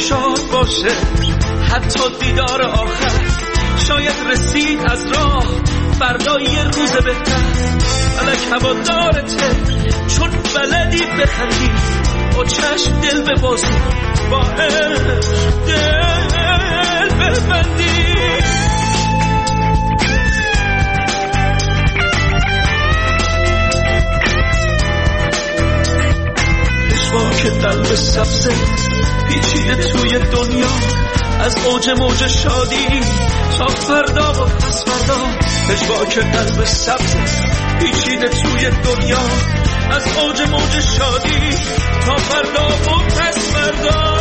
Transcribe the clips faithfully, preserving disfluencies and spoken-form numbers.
شاد باشه حتی دیدار آخر، شاید رسید از راه فردا یه روز بهتر. فلک هوادارته چون بلدی بخندی، با چشم دل ببازی، با عشق دل ببندی. که قلب سبزه پیچیده توی دنیا، از اوج موج شادی تا فردا و پس فردا. پژواک قلب سبزه پیچیده توی دنیا، از اوج موج شادی تا فردا و پس فردا.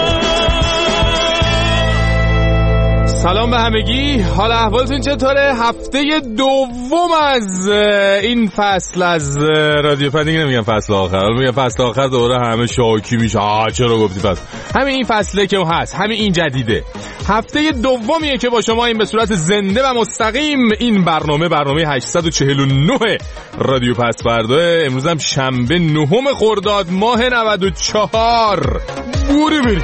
سلام به همگی، حال احوالتون چطوره؟ هفته دوم از این فصل از رادیو پد، دیگه نمیگم فصل آخر، میگم فصل آخر دوباره همه شاکی میشه. آه چرا گفتی فصل؟ همین این فصله که هست، همین این جدیده. هفته دومیه که با شما این به صورت زنده و مستقیم این برنامه برنامه هشتصد و چهل و نه رادیو پس فردا. امروز هم شنبه نهم خرداد ماه نود و چهار. بوری بری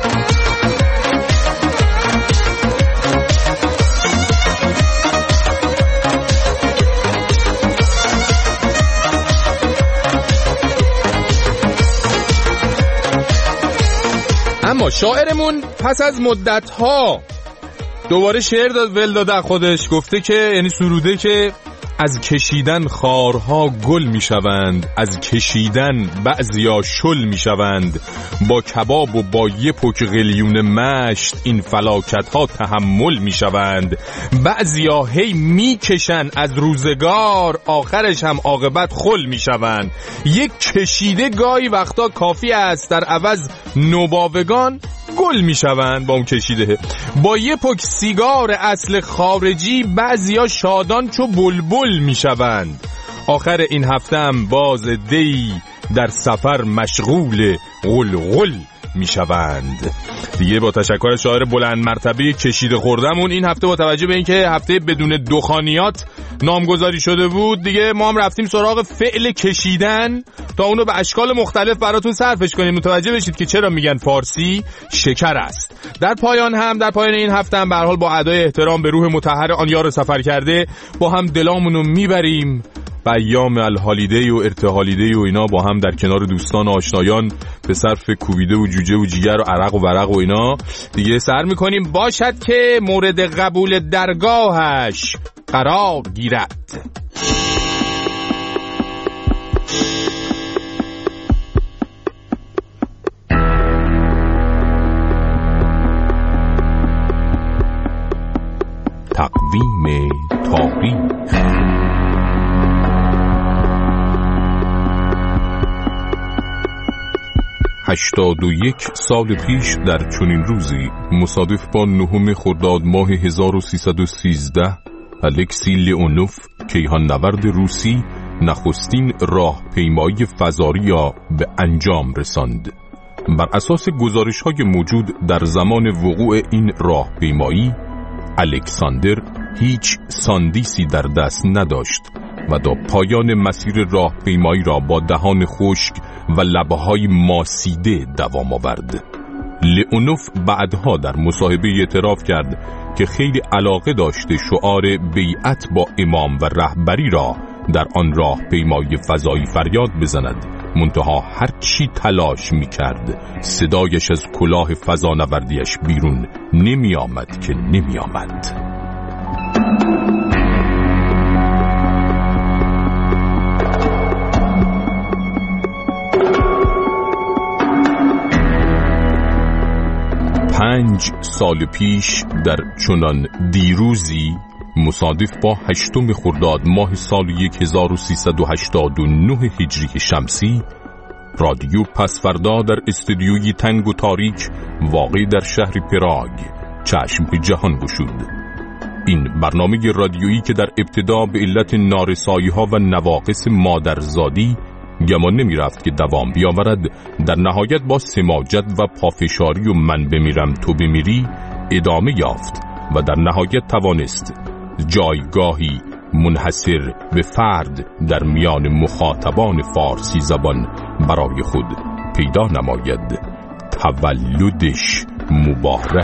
اما شاعرمون پس از مدت‌ها دوباره شعر داد ول داده خودش، گفته که یعنی سروده که از کشیدن خارها گل میشوند، از کشیدن بعضیا شل میشوند، با کباب و با یه پک قلیون مشت این فلاکت‌ها تحمل میشوند. بعضیا هی میکشن از روزگار، آخرش هم عاقبت خل میشوند. یک کشیده گاهی وقتا کافی است، در عوض نوباوگان گل میشوند. با اون کشیده با یه پک سیگار اصل خارجی بعضیا شادان چو بلبل میشوند. آخر این هفته هم باز دی در سفر مشغول غلغل میشوند. دیگه با تشکر از شاعر بلند مرتبه کشیده خوردمون این هفته با توجه به اینکه هفته بدون دخانیات نامگذاری شده بود، دیگه ما هم رفتیم سراغ فعل کشیدن تا اونو به اشکال مختلف براتون صرفش کنیم. متوجه بشید که چرا میگن فارسی شکر است. در پایان هم در پایان این هفته هم به هر حال با ادای احترام به روح مطهر آن یار سفر کرده با هم دلامونو میبریم به ایام الهالیده و ارتحالیده و اینا، با هم در کنار دوستان و آشنایان به صرف کوبیده و جوجه و جیگر و عرق و ورق و اینا دیگه سر میکنیم. باشد که مورد قبول درگاهش قرار گیرد. تقویم تاریخ هشتاد و یک سال پیش در چنین روزی مصادف با نهم خرداد ماه هزار و سیصد و سیزده الکسی لئونوف کیهان نورد روسی نخستین راهپیمایی فضایی را به انجام رساند. بر اساس گزارش‌های موجود در زمان وقوع این راهپیمایی الکساندر هیچ ساندیسی در دست نداشت و تا پایان مسیر راهپیمایی را با دهان خشک و لبه‌های ماسیده دوام آورد. لئونوف بعدها در مصاحبه اعتراف کرد که خیلی علاقه داشته شعار بیعت با امام و رهبری را در آن راهپیمایی فضایی فریاد بزند، منتها هر چی تلاش می‌کرد صدایش از کلاه فضانوردیش بیرون نمی آمد که نمی آمد. پنج سال پیش در چنان دیروزی مصادف با هشتم خرداد ماه سال هزار و سیصد و هشتاد و نه هجری شمسی رادیو پسفردا در استودیوی تنگ و تاریک واقع در شهر پراگ چشم به جهان گشود. این برنامه رادیویی که در ابتدا به علت نارسایی‌ها و نواقص مادرزادی گمان نمی رفت که دوام بیاورد، در نهایت با سماجت و پافشاری و من بمیرم تو بمیری ادامه یافت و در نهایت توانست جایگاهی منحصر به فرد در میان مخاطبان فارسی زبان برای خود پیدا نماید. تولدش مبارک.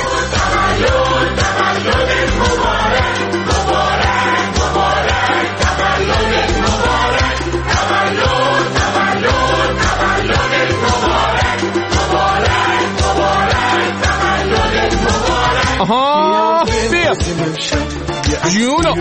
آها بیا جونو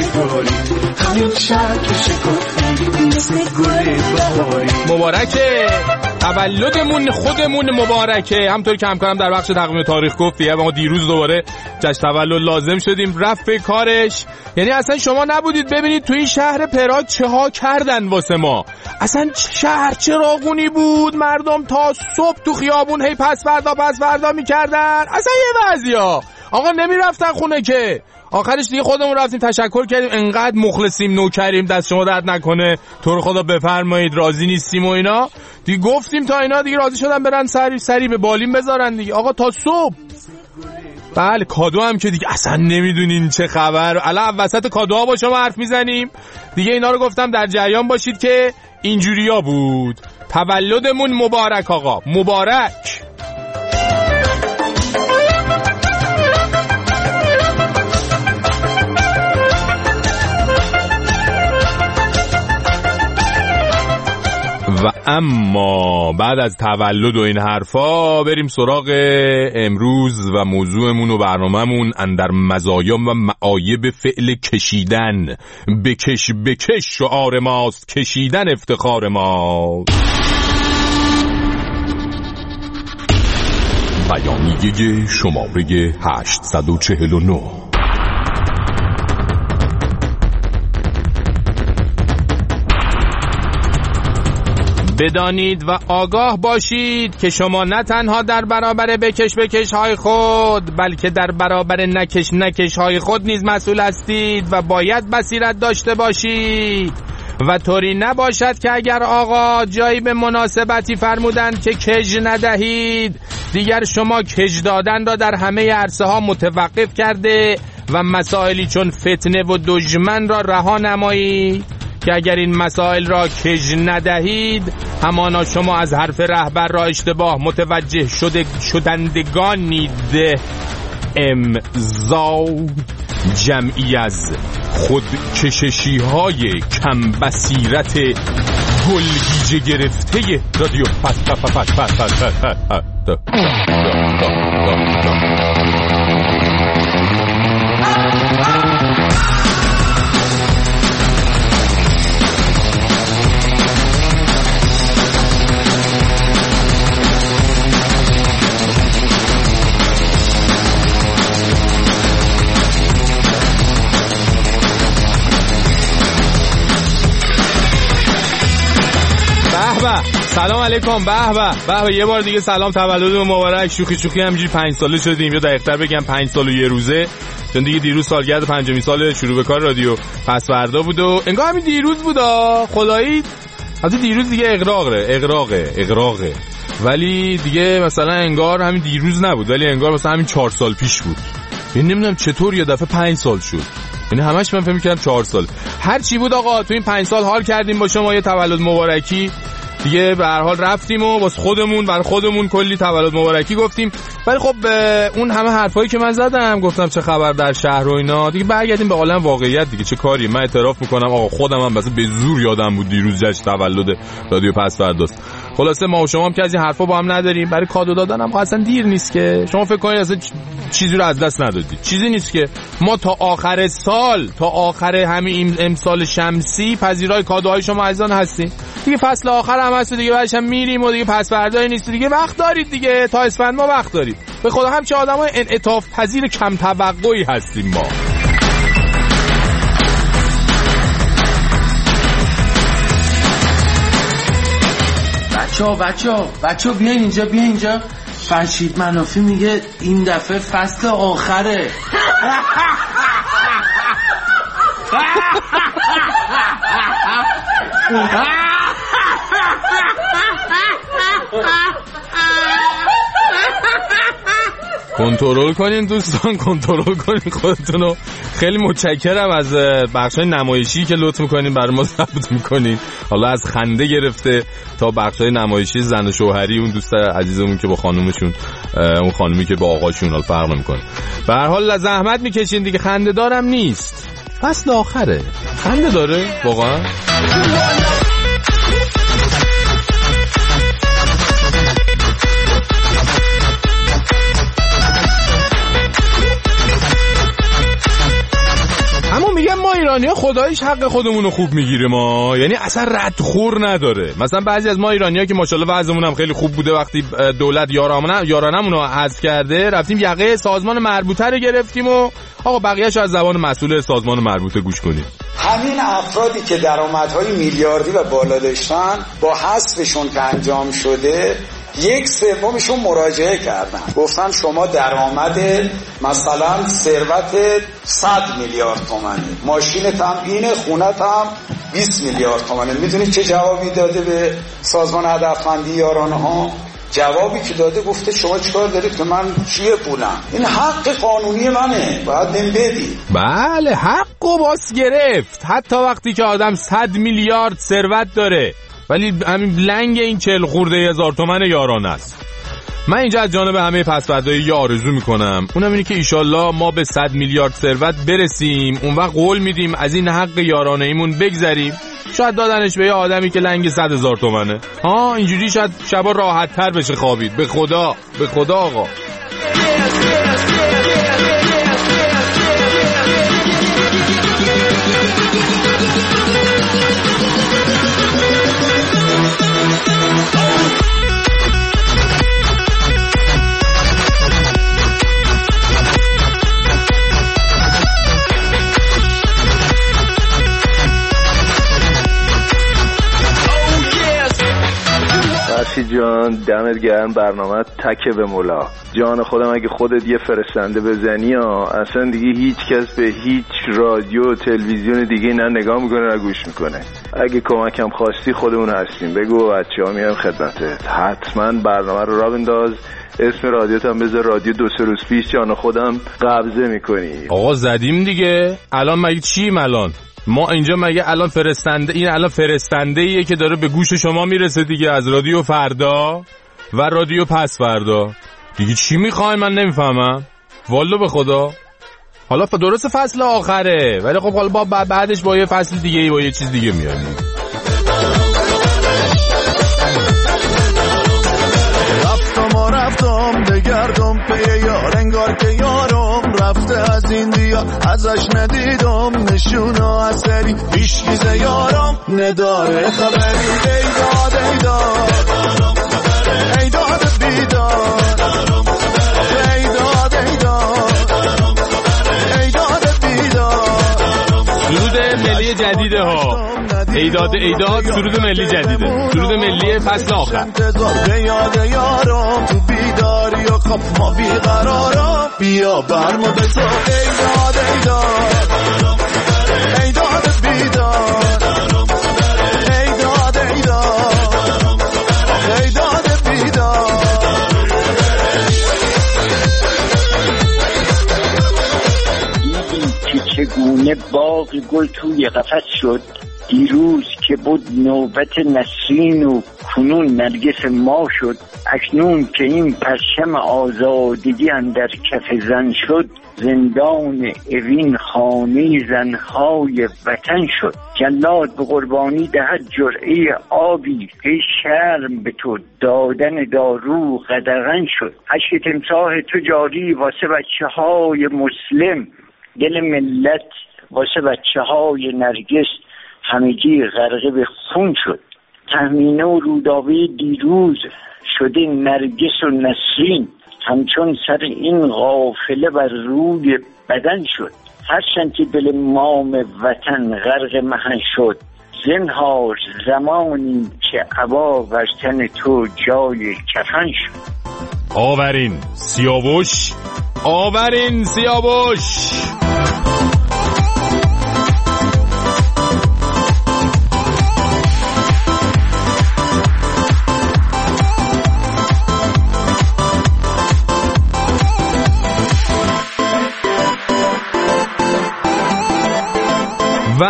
مبارکه، تولدمون خودمون مبارکه. همطور که همکارم در بخش تقویم تاریخ گفت دیگه ما دیروز دوباره جشن تولد لازم شدیم، رفت به کارش. یعنی اصلا شما نبودید ببینید تو این شهر پراگ چه ها کردن واسه ما. اصلا شهر چراغونی بود، مردم تا صبح تو خیابون هی پس فردا پس فردا میکردن. اصلا یه وضعیا آقا نمیرفتن خونه که. آخرش دیگه خودمون رفتیم تشکر کردیم، انقدر مخلصیم نوکریم، دست شما درد نکنه، تو رو خدا بفرمایید، راضی نیستیم و اینا دیگه. گفتیم تا اینا دیگه راضی شدن برن سری سری به بالین بذارن دیگه آقا تا صبح. بله کادو هم که دیگه اصلا نمیدونین چه خبر. الان وسط کادوها با شما حرف میزنیم دیگه. اینا رو گفتم در جریان باشید که اینجوریا بود. تولدمون مبارک آقا، مبارک. و اما بعد از تولد و این حرفا بریم سراغ امروز و موضوعمون و برنامه‌مون اندر مزایا و معایب فعل کشیدن. بکش بکش شعار ماست، کشیدن افتخار ماست. بیانیه شماره هشتصد و چهل و نه. بدانید و آگاه باشید که شما نه تنها در برابر بکش بکش های خود بلکه در برابر نکش نکش های خود نیز مسئول هستید و باید بصیرت داشته باشید و طوری نباشد که اگر آقا جایی به مناسبتی فرمودند که کج ندهید دیگر شما کج دادن را در همه عرصه ها متوقف کرده و مسائلی چون فتنه و دژمن را رها نمایید که اگر این مسائل را کج ندهید همانا شما از حرف رهبر را اشتباه متوجه شده شدندگانید. امضا جمعی از خودکششی های کم بصیرت گلگیجه گرفته رادیو پس پس پس پس پس پس پس سلام علیکم. به به به یه بار دیگه سلام، تولد مبارک. شوخی شوخی همینجوری پنج ساله شدیم، یا دقیق‌تر بگم پنج سال و یه روزه، چون دیگه دیروز سالگرد پنجمین سال شروع به کار رادیو پس فردا بود و انگار همین دیروز بود خدایی. البته دیروز دیگه اغراقه اغراقه اغراقه ولی دیگه مثلا انگار همین دیروز نبود، ولی انگار مثلا همین چهار سال پیش بود. این نمیدونم چطور یه دفعه پنج سال شد، یعنی همش من فکر می‌کردم چهار سال. هر چی بود آقا تو این پنج سال حال کردیم با شما، یه تولد مبارکی دیگه به هر حال رفتیم و واسه خودمون بر خودمون کلی تولد مبارکی گفتیم. ولی خب اون همه حرفایی که من زدم گفتم چه خبر در شهر و اینا، دیگه برگردیم به عالم واقعیت دیگه. چه کاری، من اعتراف میکنم آقا خودم هم مثلا به زور یادم بود دیروز جشن تولد رادیو پس فرداست. خلاصه ما و شما هم که از این حرفا با هم نداریم، برای کادو دادن هم اصلا دیر نیست که. شما فکر کنید اصلا چیزی رو از دست ندادید، چیزی نیست که. ما تا آخر سال تا آخر همین امسال شمسی پذیرای کادوهای شما عزیزان هستیم دیگه. فصل آخر هم هست دیگه، بعدش هم میریم و دیگه پس فردایی نیست دیگه. وقت دارید دیگه، تا اسفند ما وقت دارید. به خدا همچه آدمای انعطاف پذیر کم توقعی هستیم ما. بچه‌ها بچه‌ها بچه‌ها بیاین اینجا بیاین اینجا. فرشید منافی میگه این دفعه فصل آخره. کنترل کنین دوستان، کنترل کنین خودتونو. خیلی متشکرم از بخشای نمایشی که لطف میکنین برای ما ضبط میکنین، حالا از خنده گرفته تا بخشای نمایشی زن و شوهری اون دوست عزیزمون که با خانومشون، اون خانومی که با آقاشون، حالا فرق نمیکنه. به هر حال زحمت میکشین دیگه، خنده دارم نیست، فصل آخره خنده داره واقعا. اما میگم ما ایرانی ها خداییش حق خودمونو خوب میگیره ما، یعنی اصلا ردخور نداره. مثلا بعضی از ما ایرانی ها که ماشاءالله وضعمون هم خیلی خوب بوده، وقتی دولت یارانمون رو حذف کرده رفتیم یقه سازمان مربوطه رو گرفتیم و آقا بقیه‌اش از زبان مسئول سازمان مربوطه گوش کنیم. همین افرادی که درآمدهای میلیاردی و بالا داشتن با حذفشون که انجام شده یک سومشون مراجعه کردن، گفتن شما درآمد مثلا ثروت صد میلیارد تومانه، ماشینت هم اینه، خونت هم بیست میلیارد تومانه. میدونید چه جوابی داده به سازمان هدفمندی یارانه ها؟ جوابی که داده گفته شما چیکار دارید که من چیه پولم؟ این حق قانونی منه، باید بهم بدید. بله حقو باس گرفت، حتی وقتی که آدم صد میلیارد ثروت داره ولی همین لنگ این چهل خورده هزار تومن یارانه است. من اینجا از جانب همه پسوردهای یه آرزو میکنم، اونم اینه که ایشالله ما به صد میلیارد ثروت برسیم، اون وقت قول میدیم از این حق یارانه ایمون بگذریم. شاید دادنش به یه آدمی که لنگ صد هزار تومنه، ها اینجوری شاید شبا راحت تر بشه خوابید. به خدا به خدا آقا. جان دمت گرم، برنامه تکه به مولا. جان خودم اگه خودت یه فرستنده بزنی ها اصلا دیگه هیچ کس به هیچ رادیو و تلویزیون دیگه نه نگاه میکنه نه گوش میکنه. اگه کمکم خواستی خودمون هستیم، بگو بچه ها میام خدمتت. حتما برنامه رو را بنداز، اسم رادیوت هم بذار رادیو دو سه روز پیش، جان خودم قبضه میکنی. آقا زدیم دیگه، الان مگه چیم الان؟ ما اینجا مگه الان فرستنده، این الان فرستنده ایه که داره به گوش شما میرسه دیگه، از رادیو فردا و رادیو پس فردا. دیگه چی میخواین من نمیفهمم والله به خدا. حالا درست فصل آخره ولی خب حالا با بعدش با یه فصل دیگه با یه چیز دیگه میایم. رفتم و رفتم بگردم پی یار، انگار که یارم رفته از این دیار، ازش ندیدم نشونه اثری، هیچ چیز یارم نداره خبری. ای داد ای داد ای داد بیداد، ای داد ای داد ای داد بیداد. درود ملی جدیده ها، ایداد ایداد سرود ملی جدیده، سرود ملی فصل آخر. انتظار یاد یارم تو بیداری و خب ما بیقرارم، بیا برمو بسا. ایداد ایداد ایداد بیداد، ایداد ایداد ایداد بیداد. دیدی که چگونه باغ گل توی قفس شد، دیروز که بود نوبت نسرین و کنون نرگس ما شد، اکنون که این پرچم آزادگی اندر کف زن شد، زندان اوین خانه زنهای وطن شد. جلاد به قربانی دهد جرعه آبی، ای شرم به تو دادن دارو قدغن شد. اشک تمساح تو جاری واسه بچه های مسلم، دل ملت واسه بچه های نرگس همگی غرقه به خون شد. تهمینه و رودابه دیروز شده نرگس و نسرین، همچون سر این قافله بر روی بدن شد. هرچند که دل مام وطن غرق مهن شد، زنهار زمانی که عبا بر تن تو جای کفن شد. آورین سیاوش، آورین سیاوش.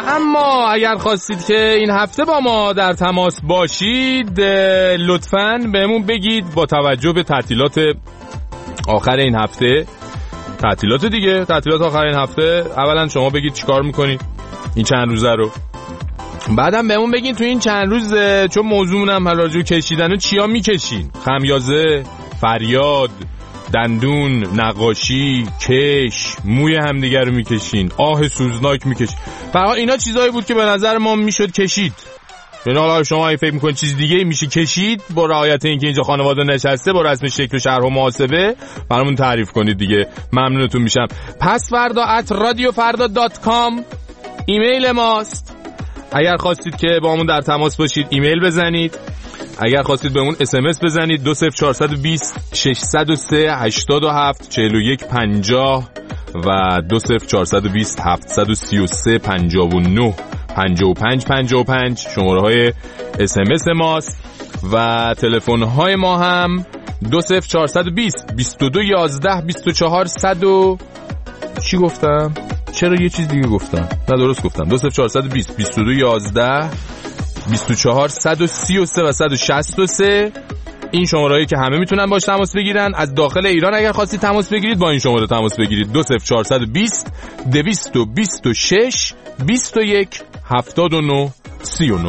اما اگر خواستید که این هفته با ما در تماس باشید لطفاً بهمون بگید با توجه به تعطیلات آخر این هفته، تعطیلات دیگه تعطیلات آخر این هفته، اولا شما بگید چیکار میکنید این چند روزه رو، بعدم بهمون بگین تو این چند روز چون موضوعمونم راجع به کشیدن و چیا میکشین، خمیازه، فریاد، دندون، نقاشی، کش، موی همدیگر رو میکشین، آه سوزناک میکشین. فقط اینا چیزایی بود که به نظر ما میشد کشید. یعنی حالا شما اگه فکر میکنید چیز دیگه میشه کشید، با رعایت اینکه اینجا خانواده نشسته با رسم شکل و شرح و محاسبه برامون تعریف کنید دیگه، ممنونتون میشم. پس فردا ات رادیو فردا دات کام ایمیل ماست. اگر خواستید که با همون در تماس باشید ایمیل بزنید، اگر خواستید بهمون اس ام اس بزنید دو صفر چهار دو صفر شش صفر سه هشت هفت چهار یک پنجاه و دو صفر چهار دو صفر هفت سه سه پنجاه و نه پنجاه و پنج پنجاه و پنج شماره های اس ام اس ماست و تلفن های ما هم دو صفر چهار دو صفر بیست و دو یازده بیست و چهار صد. چی گفتم؟ چرا یه چیز دیگه گفتم؟ نه درست گفتم. دو صفر چهار دو صفر بیست و دو یازده بیست و چهار صد و سی و سه و صد و شصت و سه. این شمارهایی که همه میتونن باش تماس بگیرن. از داخل ایران اگر خواستید تماس بگیرید با این شماره تماس بگیرید دو صفر چهار دو صفر دویست و بیست و شش بیست و یک هفتاد و نه سی و نه.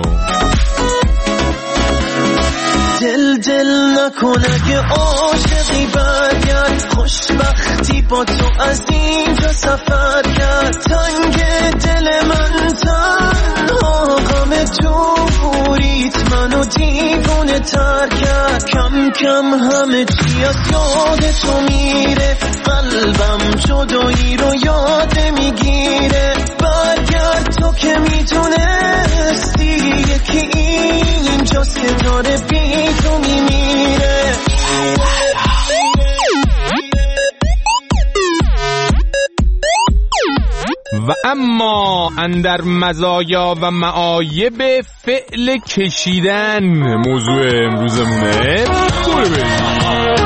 دل دل نکن اگه عاشقی برگرد، خوشبختی با تو از اینجا سفر کرد، تنگ دل من تنها غم دوریت منو دیوونه تر کرد، کم کم همه چی از یاد تو میره، قلبم جدایی رو یاد میگیره، برگرد تو که میدونستی یکی اینجاست که داره بی تو میمیره. و اما اندر مزایا و معایب فعل کشیدن موضوع امروزمونه. برو بریم.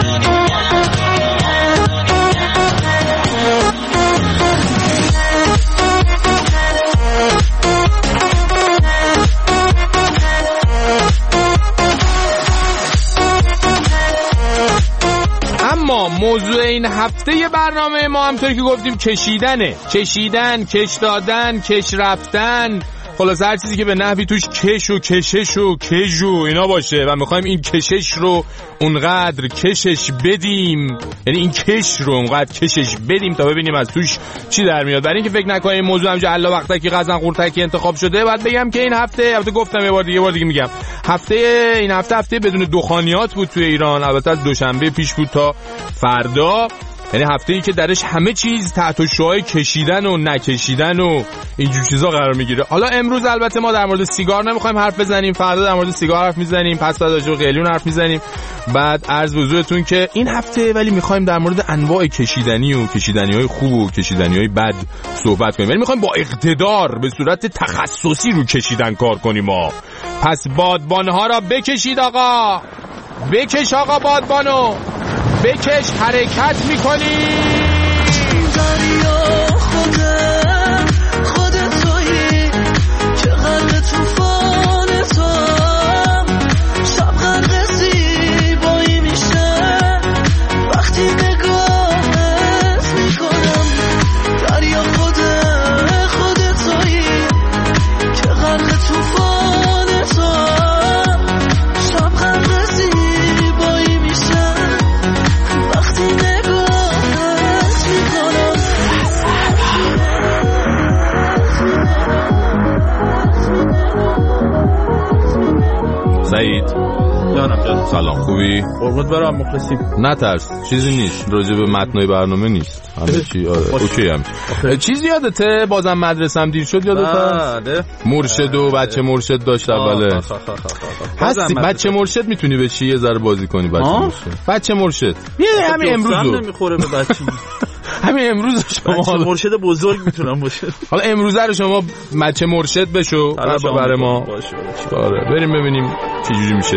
موضوع این هفته برنامه ما همطوری که گفتیم کشیدنه. کشیدن، کش دادن، کش رفتن، خلاص هر چیزی که به نحوی توش کش و کشش و کش و اینا باشه و میخوایم این کشش رو اونقدر کشش بدیم، یعنی این کش رو اونقدر کشش بدیم تا ببینیم از توش چی در میاد. برای اینکه فکر نکنیم این موضوع همجا الله وقتکی قزن قورتکی انتخاب شده، بعد بگم که این هفته البته گفتم یه بار دیگه یه بار دیگه میگم هفته این هفته هفته بدون دخانیات بود توی ایران. البته از دوشنبه پیش بود تا فردا، یعنی هفته‌ای که درش همه چیز تحت شعاع کشیدن و نکشیدن و اینجور چیزا قرار میگیره. حالا امروز البته ما در مورد سیگار نمیخوایم حرف بزنیم، فردا در مورد سیگار حرف میزنیم، پس فردا راجع به قلیون حرف میزنیم. بعد عرض به حضورتون که این هفته ولی میخوایم در مورد انواع کشیدنی و کشیدنی‌های خوب و کشیدنی‌های بد صحبت کنیم. یعنی میخوایم با اقتدار به صورت تخصصی رو کشیدن کار کنیم ما. پس بادبان‌ها را بکشید آقا، بکش آقا بادبانو، بکش، حرکت میکنی. دریا خودم خودت تویی که غرق توفان توام، شب غرق زیبایی میشه وقتی نگاهت میکنم. دریا خودم خودت تویی که غرق توفان توام، شب غرق زیبایی میشه وقتی نگاهت میکنم. سعید جانم جانم، سلام، خوبی؟ قربونت برم، مخلصیم. نترس، چیزی نیست، راجع به متنای برنامه نیست، همه چی آره اوکی هم. چیزی یادته بازم مدرسم دیر شد یادته؟ بله. مرشد و بچه مرشد داشت اوله. هستی بچه مرشد میتونی بشی یه ذره بازی کنی بچه مرشد. بچه مرشد. یه همین امروز نمیخوره به بچه. همین امروز شما بچه مرشد بزرگ میتونم باشه. حالا امروزه رو شما بچه مرشد بشو برای ما. باشه. آره بریم ببینیم چه جوری میشه.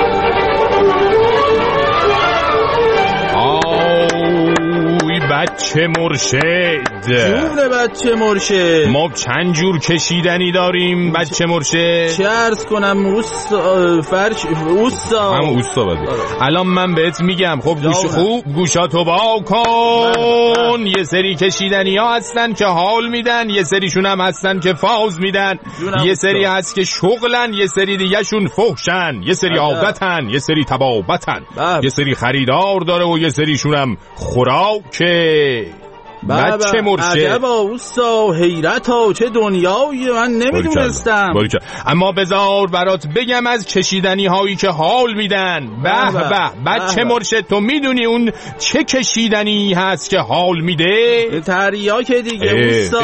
آوی بچه بچه مرشد. جون بچه مرشد. ما چند جور کشیدنی داریم بچه مرشد؟ چه عرض کنم اوستا فرش اوستا هم اوستا بده. الان من بهت میگم خب گوش خوب گوشاتو با کن. یه سری کشیدنی ها هستن که حال میدن، یه سریشون هم هستن که فاز میدن، یه سری هست که شغلن، یه سری دیگه شون فحشن، یه سری عادتن، یه سری تبابتن، یه سری خریدار داره و یه سریشون هم خوراکه. بچه مرشد. عجبا اوستا، حیرت ها، چه دنیایی من نمیدونستم. اما بذار برات بگم از کشیدنی هایی که حال میدن. به به بچه مرشد، تو میدونی اون چه کشیدنی هست که حال میده؟ تریاک دیگه اوستا.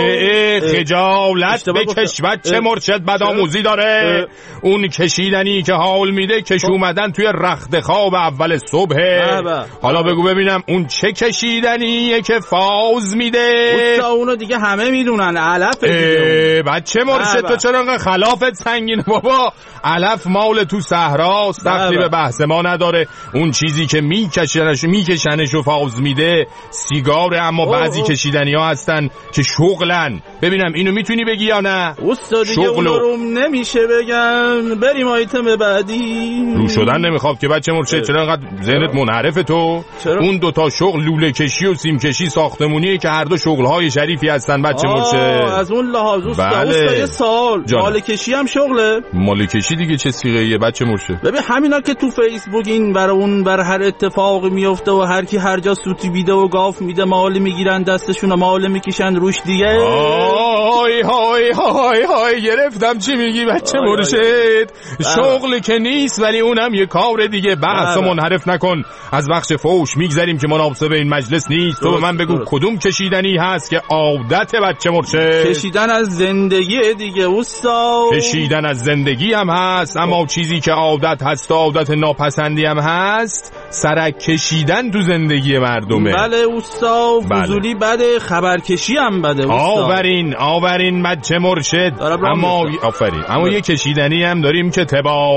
خجالت بکش بچه مرشد، بدآموزی داره. اون کشیدنی که حال میده کش اومدن توی رخت خواب اول صبح. حالا بگو ببینم اون چه کشیدنیه که فاز میده؟ اوستا اونو دیگه همه میدونن، علف دیگه. بچه مرشد تو چرا انقدر خلافت سنگینه بابا؟ علف مال تو صحراست، دخلی به بحث ما نداره. اون چیزی که میکشنش میکشنش و فاز میده سیگاره. اما بعضی کشیدنی ها هستن که شغلن. ببینم اینو میتونی بگی یا نه؟ اوستا دیگه اونو رو نمیشه بگم. بریم آیتم بعدی. رو شدن نمیخواد که بچه مرشد. چرا انقدر ذهنت منحرفه تو؟ چرا؟ اون دوتا شغل لوله کشی و سیم کشی ساختمونیه که هر دو شغل‌های شریفی هستن بچه مرشد. از اون لحاظ اوستا. بله. اوستا یه سوال، مال کشی هم شغله؟ مال کشی دیگه چه صیغه‌ایه بچه مرشد؟ ببین همینا که تو فیسبوک این برای اون بر هر اتفاقی میفته و هر کی هر جا سوتی بیده و گاف میده مال میگیرن دستشون و مال میکشن روش دیگه. های های های های گرفتم چی میگی بچه مرشد؟ شغل که نیست ولی اونم یه کار دیگه. بحثو منحرف نکن. از بخش فوش میگذریم که مناسب این مجلس نیست. تو به من بگو کدوم کشیدنی هست که عادت بچه مرشد؟ کشیدن از زندگی دیگه اوستا. کشیدن از زندگی هم هست، اما چیزی که عادت هست و عادت ناپسندی هم هست سرک کشیدن تو زندگی مردمه. بله اوستا. فضولی بده، خبرکشی هم بده اوستا. آورین آورین بچه مرشد. اما آفرین اما یه کشیدنی هم داریم که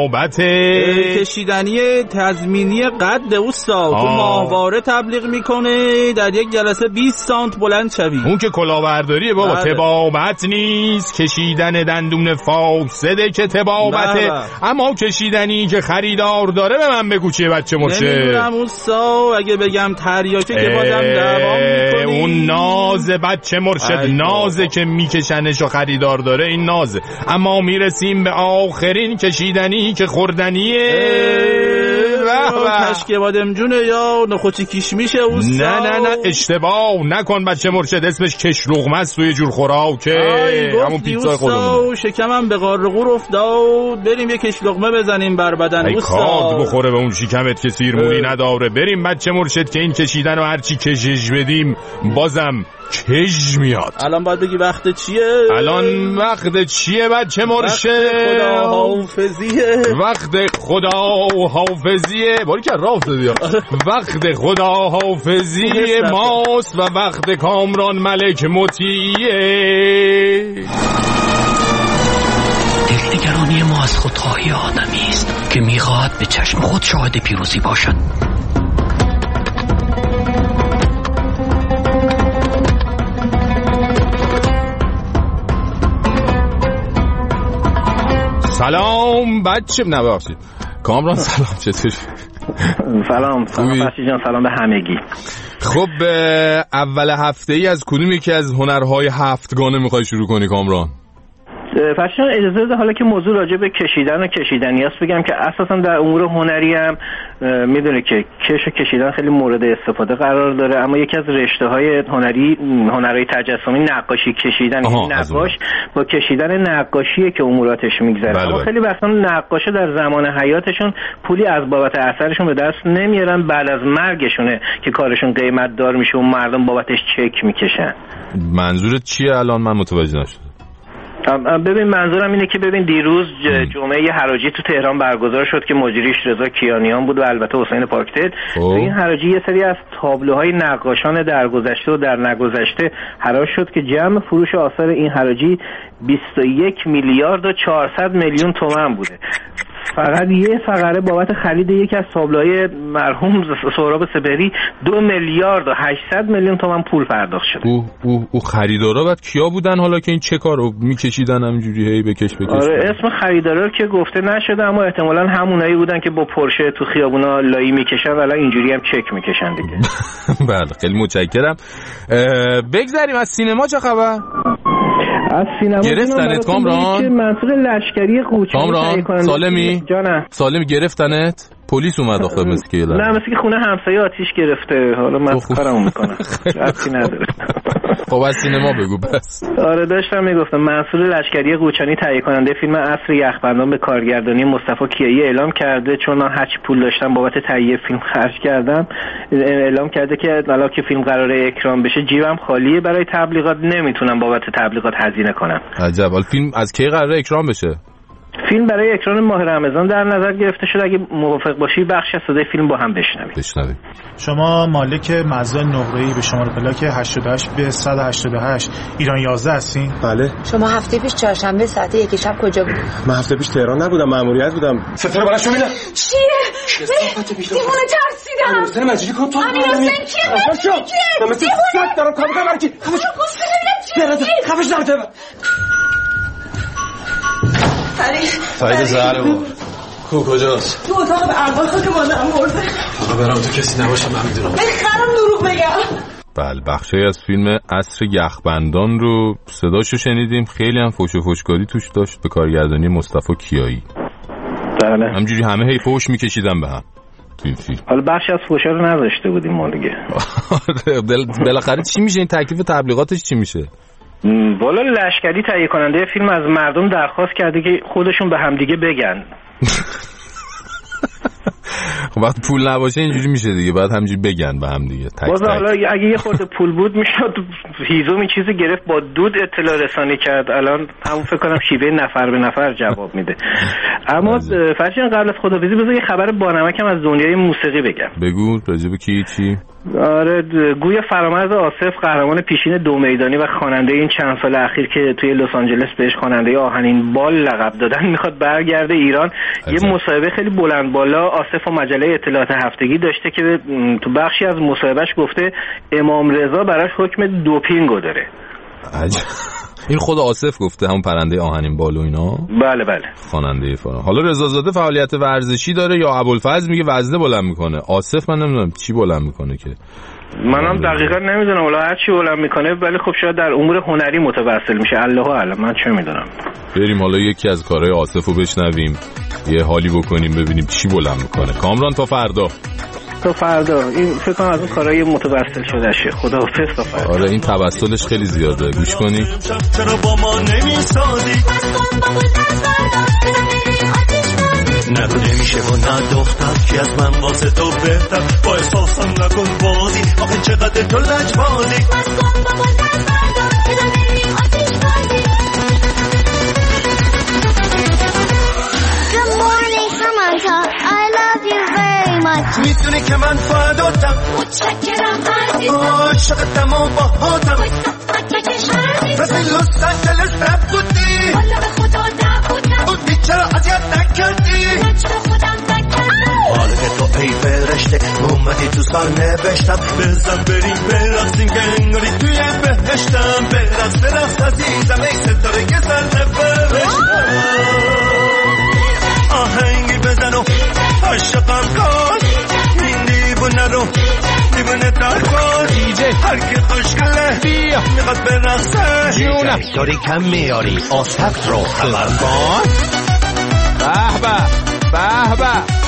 تبابته. کشیدنی تضمینی قد اوستا. تو ماهواره تبلیغ میکنه در یک جلسه بیست سانت بلند شوی. اون که کلاهبرداریه بابا. بله. تبابت نیست، کشیدن دندون فاسده که تبابته. اما کشیدنی که خریدار داره به من بگو چیه بچه مرشد؟ نمیدونم اوستا. اگه بگم تریاکه که بازم دوام میکنی. اون نازه بچه مرشد، نازه که میکشنش و خریدار داره، این نازه. اما میرسیم به آخرین کشیدنی که خوردنیه. کشک بادم جونه یا نخوچی کشمیشه اوستا. نه نه نه اشتباه نکن بچه مرشد، اسمش کش لقمه است و یه جور خوراکه. همون پیتزای خودمون. شکمم به غار غور افتاد. بریم یه کش لقمه بزنیم بر بدن اوستا. کارد بخوره به اون شکمت که سیرمونی نداره. بریم بچه مرشد که این کشیدن رو هرچی کشش بدیم بازم کش میاد. الان باید بگی وقت چیه؟ الان وقت چیه بچه مرشد؟ وقت خدا حافظیه. وقت خدا حافظیه. باری که راه افتادی. وقت خدا حافظیه ماست و وقت کامران ملک مطیعه. دلنگرانی ما از خودخواهی آدمی است که میخواهد به چشم خود شاهد پیروزی باشد. سلام بچه نه ببخشید کامران. سلام چطوری؟ سلام سلام فرشید جان، سلام به همگی. خب اول هفته ای از کدوم یکی از هنرهای هفتگانه میخوای شروع کنی کامران؟ فرشید جان اجازه بده حالا که موضوع راجع به کشیدن و کشیدنی است بگم که اساسا در امور هنری هم میدونه که کش و کشیدن خیلی مورد استفاده قرار داره. اما یکی از رشته‌های هنری هنرهای تجسمی نقاشی کشیدن. این نقاش با کشیدن نقاشیه که اموراتش میگذره. بله اما خیلی وقتا نقاشا در زمان حیاتشون پولی از بابت اثرشون به دست نمیارن، بعد از مرگشونه که کارشون قیمت دار میشه و مردم بابتش چک میکشن. منظورت چیه الان؟ من متوجه نشدم. ببین منظورم اینه که ببین دیروز جمعه حراجی تو تهران برگزار شد که مجریش رضا کیانیان بود و البته حسین پاکدل. تو این حراجی یه سری از تابلوهای نقاشان درگذشته و در نگذشته حراج شد که جمع فروش آثار این حراجی بیست و یک میلیارد و چهارصد میلیون تومان بوده. فقط یه فقره بابت خرید یکی از تابلوهای مرحوم سهراب سپهری دو میلیارد و هشتصد میلیون تومان پول پرداخت شده. او او او خریدارا بعد کیا بودن حالا که این چه کارو میکشیدن همینجوری هی بکش بکش؟ آره اسم خریدارا که گفته نشده اما احتمالاً همونایی بودن که با پورشه تو خیابونا لایی میکشن ولی اینجوری هم چک میکشن دیگه. بله خیلی متشکرم. بگذریم از سینما چه خبر؟ از سینما گرفتنت کامران؟ منصور لشکری قوچانی کامران سالمی؟ جانم سالمی گرفتنت؟ پلیس اومد آخه مثل که نه مثل که خونه همسایه آتیش گرفته. حالا من کارمو میکنم ربطی نداره. خب از سینما بگو بس. آره داشتم میگفتم منصور لشکری قوچانی تهیه کننده فیلم عصر یخبندان به کارگردانی مصطفی کیایی اعلام کرده چون من هرچی پول داشتم بابت تهیه فیلم خرج کردم اعلام کرده که حالا که فیلم قراره اکران بشه جیبم خالیه برای تبلیغات نمیتونم بابت تبلیغات هزینه کنم. عجب. حالا فیلم از کی قراره اکران بشه؟ فیلم برای اکران ماه رمضان در نظر گرفته شده. اگه موافق باشی بخش از صدای فیلم با هم بشنویم. بشنویم. شما مالک مزرعه نقره‌ای به شماره پلاک هشتاد و هشت به صد و هشتاد و هشت ایران یازده هستین؟ بله. شما هفته پیش چهارشنبه ساعت یک شب کجا بودید؟ من هفته پیش تهران نبودم، مأموریت بودم. ستاره براشون میدم. چیه؟ دیوونه ترسیدم. حسین مجیدی کن تو. امیر حسین کیه؟ من مثل سگ دارم کار می‌کنم برای کی؟ خفش. خفش نمی‌تونم. فرید فرید زهره بود. کو کجاست؟ تو اتاق به ارواح که مادرم برده. آقا برام تو کسی نباشه من میدونم. بخرم دروغ بگم. بله بخشی از فیلم عصر یخبندان رو صداشو شنیدیم. خیلی هم فوش و فوشکاری توش داشت به کارگردانی مصطفی کیایی. بله. همجوری همه هی فوش میکشیدن به هم تو این فیلم. حالا بخشی از فوشا رو نذاشته بودیم ما دیگه. بالاخره چی میشه این تکلیف تبلیغاتش چی میشه؟ والا لشکری تهیه کننده فیلم از مردم درخواست کرده که خودشون به همدیگه بگن. خب وقتی پول نباشه اینجوری میشه دیگه، باید همینجوری بگن به هم دیگه. باز حالا اگه یه خورده پول بود میشد هیزم این چیزی گرفت با دود اطلاع رسانی کرد. الان همون فکر کنم شیوه نفر به نفر جواب میده. اما فرشین قبل از خداحافظی بذار یه خبر بانمکم از دنیای موسیقی بگم. بگو راجع به کی چی؟ آره گویا فرامرز آصف قهرمان پیشین دو میدانی و خواننده این چند سال اخیر که توی لس آنجلس بهش خواننده آهنین بال لقب دادن میخواد برگرده ایران. یه مصاحبه خیلی بلند بالا آصف و مجله اطلاعات هفتگی داشته که تو بخشی از مصاحبهش گفته امام رضا براش حکم دوپینگو داره. عجب. این خود آصف گفته، همون پرنده آهنین بال و اینا؟ بله بله خواننده فرام. حالا رضازاده فعالیت ورزشی داره یا ابوالفضل میگه وزنه بلند میکنه؟ آصف من نمیدونم چی بلند میکنه که منم دقیقا نمیدونم ولی هر چی بلند میکنه ولی خب شاید در امور هنری متوسل میشه. الله اعلم من چه میدونم. بریم حالا یکی از کارهای آصفو بشنویم یه حالی بکنیم ببینیم چی بلند میکنه. کامران تا فردا. تا فردا. این فکر کنم از اون کارهای متوسل شده شه. خداحافظ تا فردا. آره این توسلش خیلی زیاده. گوش کنی. چرا با ما نمیسازی؟ نه تو نمیشه و نه دختر که از من واسه تو بهتر با احساسم نکن بازی آخه چقدر تو لجبازی Good morning Samantha I love you very much میدونی که من فداتم متشکرم عزیزم عاشقتم و باهاتم مثل لس آنجلس نبودی والا به خدا نبودم بودی چرا اذیت نکردی نجم خودم نکردم حالا که تو ای فرشته اومدی تو سال نوشتم بزن بریم برقصیم که انگاری توی بهشتم برقص برقص عزیزم ای ستاره که سر نوشتم آهنگی بزن و عاشقم کن این دیوونه رو دیوونه تر کن هر که خوشگله بیا میخواد برقصه جونم داری کم میاری آسفت رو خبر کن. به به به به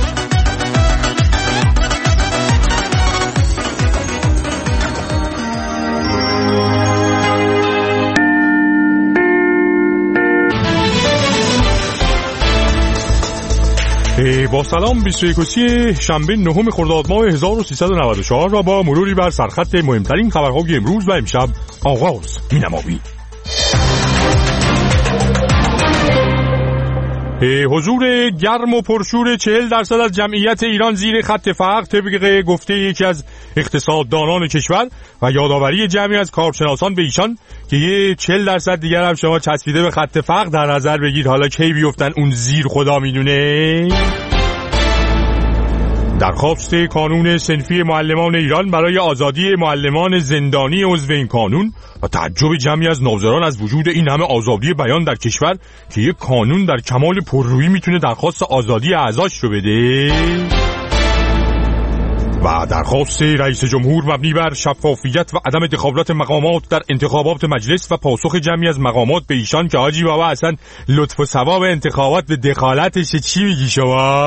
با سلام بیست و یکم شنبه نهم خرداد ماه هزار و سیصد و نود و چهار و با مروری بر سرخط مهمترین خبرهای امروز و امشب آغاز می‌نماییم. حضور گرم و پرشور چهل درصد از جمعیت ایران زیر خط فقر طبق گفته یکی از اقتصاددانان کشور و یادآوری جمعی از کارشناسان به ایشان که یه چهل درصد دیگر هم شما چسبیده به خط فقر در نظر بگیر، حالا کی بیفتن اون زیر خدا میدونه. درخواست کانون صنفی معلمان ایران برای آزادی معلمان زندانی عضو این کانون و تعجب جمعی از ناظران از وجود این همه آزادی بیان در کشور که یک کانون در کمال پررویی میتونه درخواست آزادی اعضاش رو بده. و درخواست رئیس جمهور مبنی بر شفافیت و عدم دخالت مقامات در انتخابات مجلس و پاسخ جمعی از مقامات به ایشان که حاجی بابا اصلا لطف و ثواب انتخابات به دخالتش چی میگی شما؟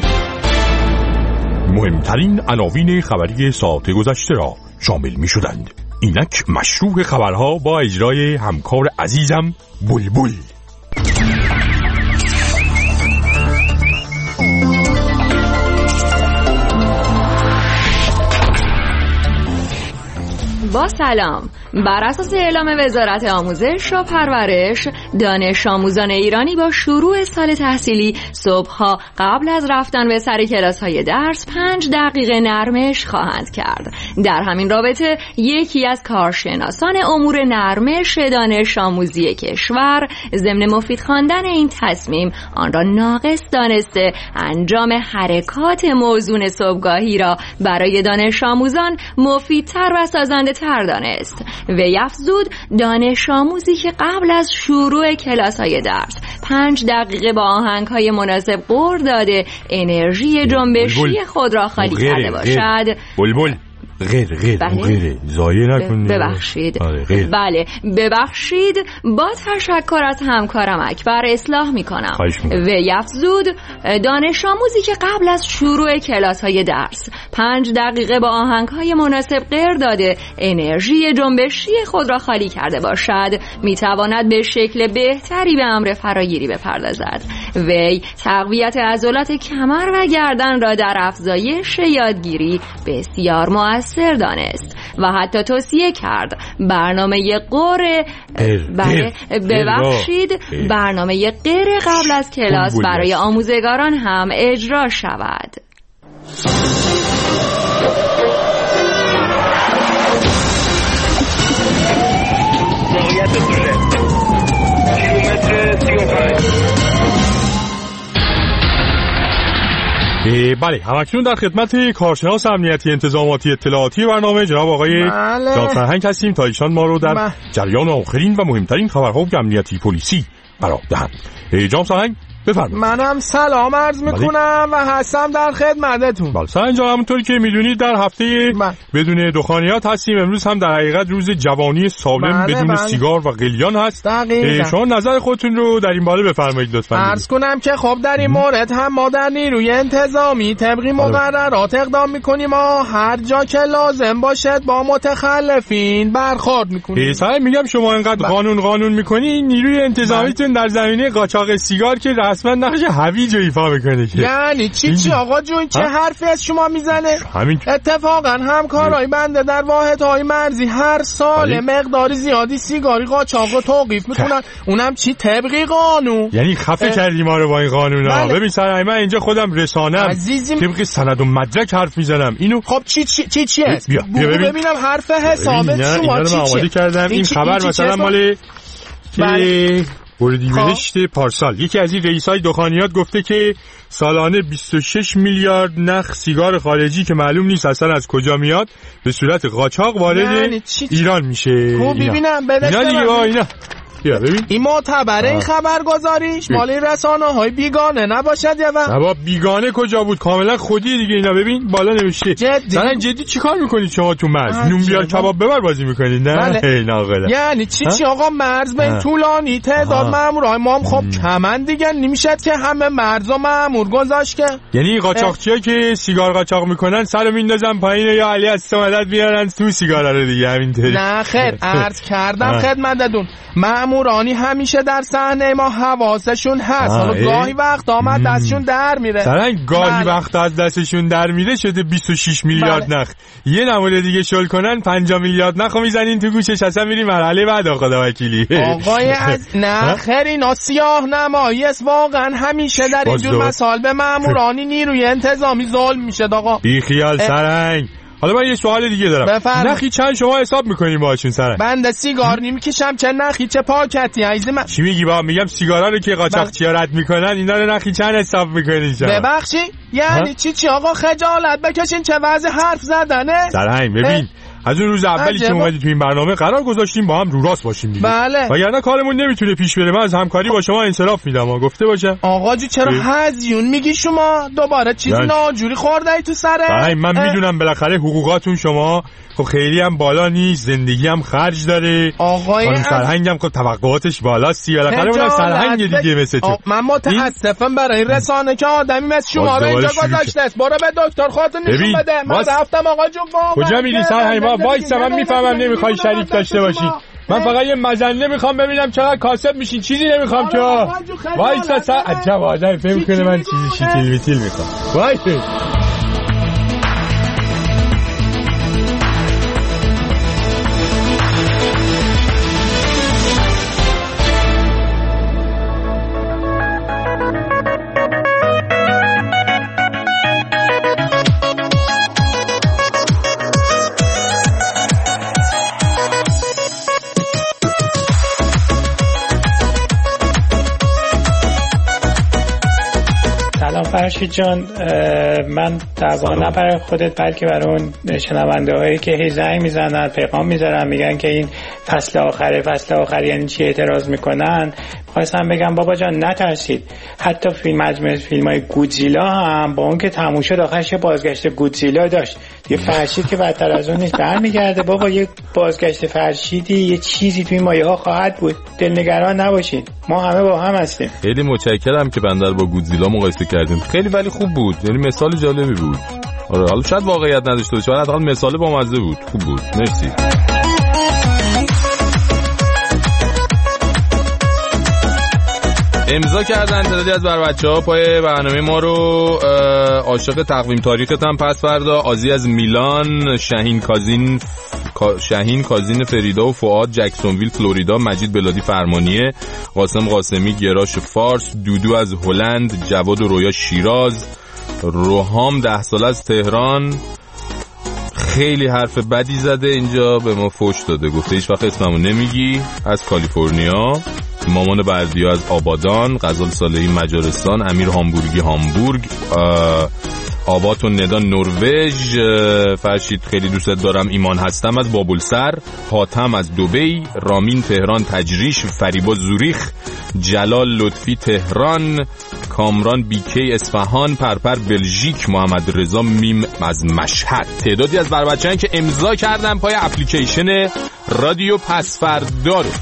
مهمترین عناوین خبری ساعت گذشته را شامل می شدند. اینک مشروع خبرها با اجرای همکار عزیزم بلبل. با سلام. بر اساس اعلام وزارت آموزش و پرورش، دانش آموزان ایرانی با شروع سال تحصیلی صبحها قبل از رفتن به سر کلاس‌های درس پنج دقیقه نرمش خواهند کرد. در همین رابطه یکی از کارشناسان امور نرمش دانش آموزی کشور ضمن مفید خواندن این تصمیم آن را ناقص دانسته انجام حرکات موزون صبحگاهی را برای دانش آموزان مفیدتر و سازنده تر دانست. وی افزود دانش آموزی که قبل از شروع کلاس های درس پنج دقیقه با آهنگ های مناسب قور داده انرژی جنبشی خود را خالی کرده باشد. بلبل غیر غیر بله. غیر زایه نکنید. ببخشید. آره غیر. بله ببخشید. با تشکر از همکارم اکبر اصلاح میکنم. و افزود دانش آموزی که قبل از شروع کلاس های درس پنج دقیقه با آهنگ های مناسب غیر داده انرژی جنبشی خود را خالی کرده باشد میتواند به شکل بهتری به امر فراگیری بپردازد. وی تقویت عضلات کمر و گردن را در افزایش یادگیری بسیار مؤثر سر دانست و حتی توصیه کرد برنامه قره بله ببخشید برنامه غیر قبل از کلاس برای آموزگاران هم اجرا شود. بله همکنون در خدمت کارشناس امنیتی انتظاماتی اطلاعاتی برنامه جناب آقای جان فرهنگ هستیم تا ایشان ما رو در جریان آخرین و مهمترین خبرها امنیتی پلیسی قرار دهند. جان فرهنگ بفرمایید. منم سلام عرض میکنم و هستم در خدمتتون. بله سرانجام اینجا همونطوری که میدونید در هفته بله. بدون دخانیات هستیم. امروز هم در حقیقت روز جوانی سالم بله بدون بله. سیگار و قلیان هست. شما نظر خودتون رو در این باره بفرمایید لطفاً. عرض کنم که خب در این مورد هم ما در نیروی انتظامی طبقی مقررات اقدام میکنیم و هر جا که لازم باشد با متخلفین برخورد میکنیم. سعی میگم شما انقدر قانون قانون میکنین نیروی انتظامیتون در زمینه قاچاق سیگار که اصلا نقش هویج ایفا میکنه که یعنی چی چی آقا جون چه حرفی از شما میزنه؟ همین اتفاقا همکارای بنده در واحدهای مرزی هر سال مقدار زیادی سیگاری قاچاق رو توقیف میکنن. اونم چی طبقی قانون. یعنی خفه کردی ما رو با این قانونا. ببین سر من اینجا خودم رسانم طبق سند و مدرک حرف میزنم. اینو خب چی چی چی چیه؟ بیا بیا ببین. ببینم حرف حسابت شما چی کردم. این خبر مثلا مال که اردیبهشت پارسال یکی از این رئیسای دخانیات گفته که سالانه بیست و شش میلیارد نخ سیگار خارجی که معلوم نیست اصلا از کجا میاد به صورت قاچاق وارد ایران میشه. خب ببینم بدش اینا دیگه اینا بیا ببین این معتبره این خبرگزاریش مال رسانه‌های بیگانه نباشد یا نه با بیگانه کجا بود کاملا خودی دیگه. اینا ببین بالا نوشته جدی مثلا جدی چیکار میکنید شما تو مرز نون بیار کباب ببر بازی میکنید نه بله. ناقلا یعنی چی چی آقا مرز به طولانی تعداد مامورای ما هم خب کمن دیگه نمیشد که همه مرز و مامور گذاشت که یعنی قاچاقچیا که سیگار قاچاق میکنن سرو میندازن پایین یا علی از مدد میارن تو سیگارا رو دیگه همینطوری. نه خیر عرض کردم خدمتتون مامور مامورانی همیشه در صحنه ما حواسشون هست. حالا گاهی وقت آمد دستشون در میره. سرنگ گاهی وقت از دستشون در میره شده بیست و شش میلیارد بله. نخ. یه نمونه دیگه شل کنن پنجاه میلیارد نخو میزنین تو گوشش، اصلا میری مرحله بعد خدا وکیلی. آقای از نه خیر اینا سیاه نمایی است واقعا. همیشه در اینجور مسائل به مامورانی نیروی انتظامی ظلم میشه آقا. بی خیال سرنگ. حالا من یه سوال دیگه دارم. بفرم. نخی چند شما حساب میکنیم باهاشون سرنگ؟ بنده سیگار نمیکشم چه نخی چه پاکتی عزیز من. چی میگی با؟ میگم سیگارا رو که قاچاقچیا رد میکنن اینا رو نخی چند حساب میکنین شما؟ ببخشی یعنی ها؟ چی چی آقا خجالت بکشین چه وضع حرف زدنه. سرنگ ببین از اون روز اولی که اومدید تو این برنامه قرار گذاشتیم با هم رو راست باشیم دیگه. بله. وگرنه کارمون نمیتونه پیش بره. من از همکاری با شما انصراف میدم ها گفته باشه. آقا جو چرا هزیون میگی شما؟ دوباره چیزی ناجوری خورده ای تو سره؟ بله من میدونم بالاخره حقوقاتون شما خب خیلی هم بالا نیست، زندگی هم خرج داره. آقای خانم سرهنگ هم خب توقعاتش بالاست. بالاخره اونم سرهنگ دیگه مثل تو. من متاسفم برای این رسانه که آدمی مثل شما رو اینجا گذاشته است. برو به دکتر خودت نشون بده. من رفتم آقا جون واقعا. کجا میری سرهنگ؟ وایسا من میفهمم نمیخوای شریک داشته باشی. من فقط یه مزنه میخوام ببینم چقدر کاسب میشین. چیزی نمیخوام که وایسا سر عجب آدم فهم کنه من چیزی شیتیل ویتیل میخوام. وایسا فرشید جان، من در واقع نه برای خودت بلکه برای اون شنونده هایی که هی زنگ میزنن پیغام میذارن میگن که این فصل آخره فصل آخر یعنی چی اعتراض میکنن، خواستم بگم بابا جان نترسید. حتی فیلم مجموعه فیلم های گودزیلا هم با اون که تموم شد آخرش یه بازگشت گودزیلا داشت. یه فرشید که بدتر از اون نیست برمیگرده. بابا یه بازگشت فرشیدی یه چیزی توی مایه ها خواهد بود. دلنگران نباشید، ما همه با هم هستیم. خیلی متشکرم که بنده رو با گودزیلا مقایسه کردیم. خیلی ولی خوب بود، یعنی مثال جالبی بود. آره حالا شاید واقعیت نداشته باشه ولی حداقل مثال بامزه بود. خوب بود. مرسی. امضا کردن تعدادی از بر بچه‌ها پای برنامه ما رو. عاشق تقویم تاریخت هم پس فردا. آزی از میلان، شاهین کازین شاهین کازین فریدا و فؤاد جکسونویل فلوریدا، مجید بلادی فرمانیه، قاسم قاسمی گراش فارس، دودو از هلند، جواد و رویا شیراز، روحام ده سال از تهران. خیلی حرف بدی زده اینجا به ما فوش داده، گفته هیچ وقت اسممو نمیگی. از کالیفرنیا مامان بردیا از آبادان، غزال صالحی مجارستان، امیر هامبورگی هامبورگ، آبات و ندان نروژ، فرشید خیلی دوست دارم ایمان هستم از بابلسر، حاتم از دبی، رامین تهران تجریش، فریبا زوریخ، جلال لطفی تهران، کامران بیکی اصفهان، پرپر بلژیک، محمد رضا میم از مشهد. تعدادی از بر بچه‌ها که امضا کردن پای اپلیکیشن رادیو پسفردا رو.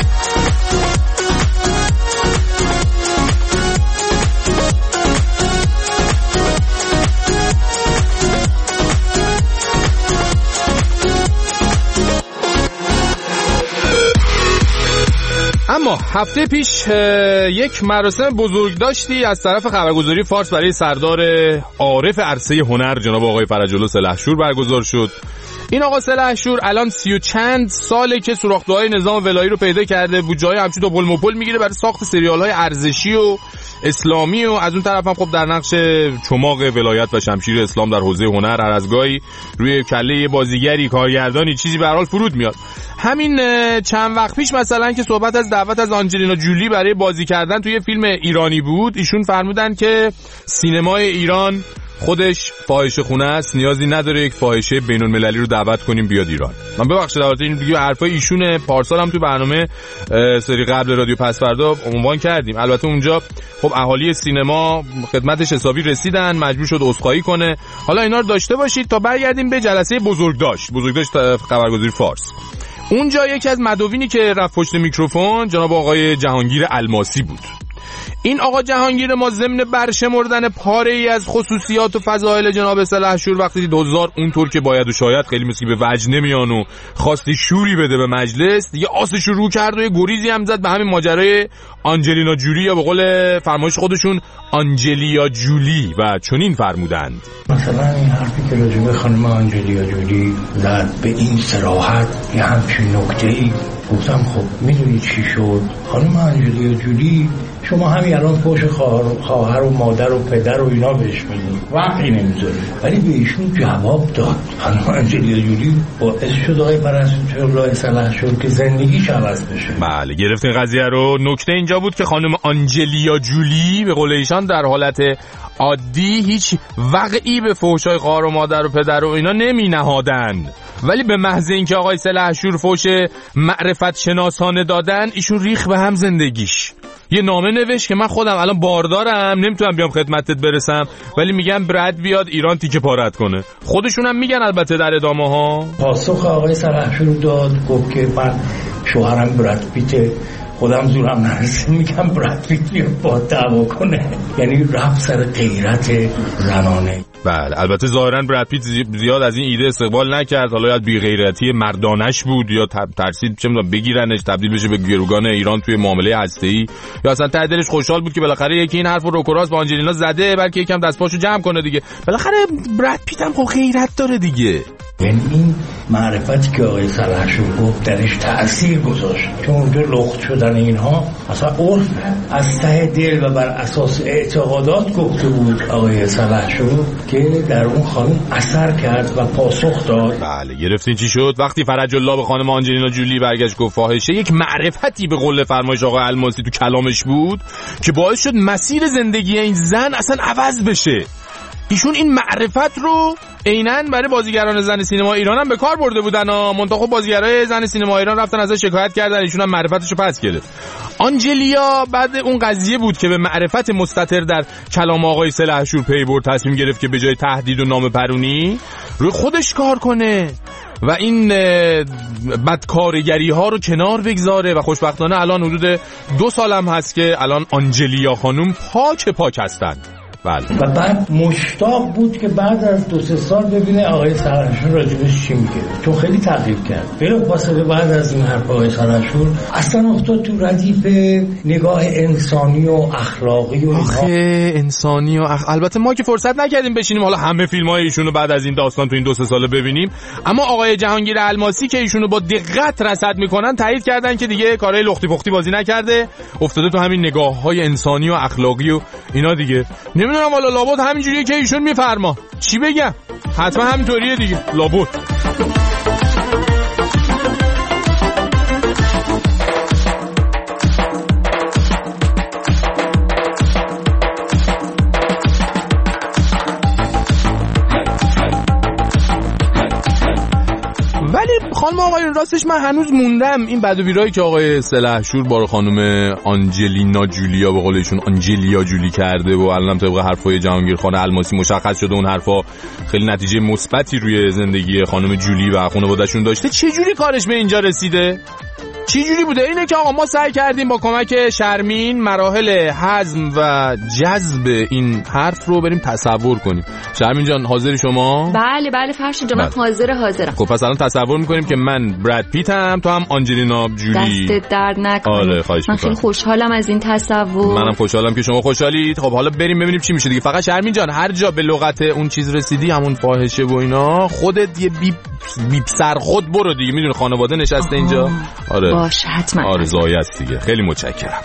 اما هفته پیش یک مراسم بزرگ داشتی از طرف خبرگزاری فارس برای سردار عارف عرصه هنر جناب آقای فرج‌الله سلحشور برگزار شد. این آقا سلحشور الان سی و چند ساله که سوراخ‌ده‌های نظام ولایی رو پیدا کرده، بودجه‌های همچین تا پل مپل میگیره برای ساخت سریال‌های ارزشی و اسلامی و از اون طرف هم خب در نقش چماق ولایت و شمشیر اسلام در حوزه هنر هر از گاهی روی کله یه بازیگری کارگردانی چیزی به هر حال فرود میاد. همین چند وقت پیش مثلا که صحبت از دعوت از آنجلینا جولی برای بازی کردن توی فیلم ایرانی بود، ایشون فرمودن که سینمای ایران خودش فاحشه خونه است، نیازی نداره یک فاحشه بین المللی رو دعوت کنیم بیاد ایران. من ببخشید البته این دیگه حرفای ایشونه، پارسال هم تو برنامه سری قبل رادیو پسفردا عنوان کردیم. البته اونجا خب اهالی سینما خدمتش حسابی رسیدن، مجبور شد عذرخواهی کنه. حالا اینا رو داشته باشید تا برگردیم به جلسه بزرگداشت بزرگداشت خبرگزاری فارس. اونجا یکی از مدوینی که رفت پشت میکروفون جناب آقای جهانگیر الماسی بود. این آقا جهانگیر ما ضمن برشمردن پاره‌ای از خصوصیات و فضایل جناب سلحشور وقتی دوزار اونطور که باید و شاید خیلی مثل به وجه نمیان و خواستی شوری بده به مجلس دیگه آسش رو کرد و یه گریزی هم زد به همین ماجرای آنجلینا جولی یا به قول فرمایش خودشون آنجلیا جولی و چنین فرمودند مثلا این حرفی که راجع به خانم آنجلیا جولی زد به این صراحت یه همچین نکته‌ای گفتم خب میدونی چی شد خانم آنجلیا جولی شما همین الان پشت خواهر و مادر و پدر و اینا بهش میدید وقتی نمیذاری ولی به ایشون جواب داد خانم آنجلیا جولی باعث شد آقای پرستوالله سلحشور که زندگیش عوض بشه. بله گرفتین قضیه رو. نکته اینجا بود که خانم آنجلیا جولی به قول ایشان در حالت عادی هیچ وقعی به فحشای خواهر و مادر و پدر و اینا نمی نهادن، ولی به محض اینکه آقای سلحشور فحش معرفت شناسانه دادن ایشون ریخ به هم زندگیش. یه نامه نوشت که من خودم الان باردارم نمیتونم بیام خدمتت برسم ولی میگم برد بیاد ایران تیکه پارت کنه. خودشون هم میگن البته در ادامه ها. پاسخ آقای سلحشور داد گفت که من شوهرم برد پیت خودم زورم نرسه میگم برد پیت بیاد با دعوا کنه، یعنی رفت سر غیرت زنانه. بله البته ظاهرا براد پیت زیاد از این ایده استقبال نکرد، حالا یا بی غیرتی مردانش بود یا ترسید چه میدونم بگیرنش تبدیل بشه به گروگان ایران توی معامله هسته‌ای، یا اصلا ته دلش خوشحال بود که بالاخره یکی این حرفو رو کراس با آنجلینا زده بلکه یکم دست پاشو جمع کنه دیگه. بالاخره براد پیت هم خب غیرت داره دیگه. یعنی این معرفتی که آقای سلحشور گفت درش تأثیر گذاشت، چون اونجا لخت شدن اینها اصلا عرف از ته دل و بر اساس اعتقادات گفته بود آقای سلحشور که در اون خانم اثر کرد و پاسخ داد. بله گرفتین چی شد؟ وقتی فرج الله به خانم آنجلینا جولی برگشت گفت فاحشه، یک معرفتی به قول فرمایش آقای الماسی تو کلامش بود که باعث شد مسیر زندگی این زن اصلا عوض بشه. ایشون این معرفت رو عیناً برای بازیگران زن سینما ایران هم به کار برده بودن ها، منتها بازیگرای زن سینما ایران رفتن ازش شکایت کردن، ایشون هم معرفتشو پس گرفت. آنجلیا بعد اون قضیه بود که به معرفت مستتر در کلام آقای سلحشور پی برد، تصمیم گرفت که به جای تهدید و نام پرونی روی خودش کار کنه و این بدکارگری ها رو کنار بگذاره و خوشبختانه الان حدود دو سالم هست که الان آنجلیا خانم پاک پاک هستن. بله. و بعد مشتاق بود که بعد از دو سه سال ببینه آقای سلحشور راجبش چی میگه، چون خیلی تغییر کرد. بلافاصله بعد از این حرف آقای سلحشور اصلا افتاد تو ردیف نگاه انسانی و اخلاقی و آخه انسانی و اخ... البته ما که فرصت نکردیم بشینیم حالا همه فیلم‌های ایشونو بعد از این داستان تو این دو سه ساله ببینیم، اما آقای جهانگیر الماسی که ایشونو با دقت رصد میکنن تایید کردن که دیگه کارهای لختی پختی بازی نکرده، افتاده تو همین نگاه‌های انسانی و اخلاقی و اینا دیگه. نمیدونم والا لابد همینجوریه که ایشون میفرما، چی بگم؟ حتما همینطوریه دیگه لابد. خانم آقایون راستش من هنوز موندم این بد و بیرایی که آقای سلحشور با خانم آنجلینا جولیا به قول ایشون آنجلیا جولی کرده و الان طبق حرفای جهانگیر خان الماسی مشخص شده اون حرفا خیلی نتیجه مثبتی روی زندگی خانم جولی و خانواده‌شون داشته. چه جوری کارش به اینجا رسیده؟ چی جوری بوده؟ اینه که آقا ما سعی کردیم با کمک شرمین مراحل هضم و جذب این حرف رو بریم تصور کنیم. شرمین جان حاضری شما؟ بله بله فرشید جان من حاضر حاضرم. خب پس الان تصور میکنیم که من براد پیتم، تو هم آنجلینا جولی. دستت درد نکنه. آره خواهش من خیلی خوشحالم از این تصور. منم خوشحالم که شما خوشحالید. خب حالا بریم ببینیم چی میشه دیگه. فقط شرمین جان هر جا به لغت اون چیز رسیدی همون فاحشه و اینا خودت یه بیپ بیپ سر خود برو دیگه، میدونی خانواده نشسته آه. اینجا. آره باشه حتما. آره زایه است دیگه. خیلی متشکرم.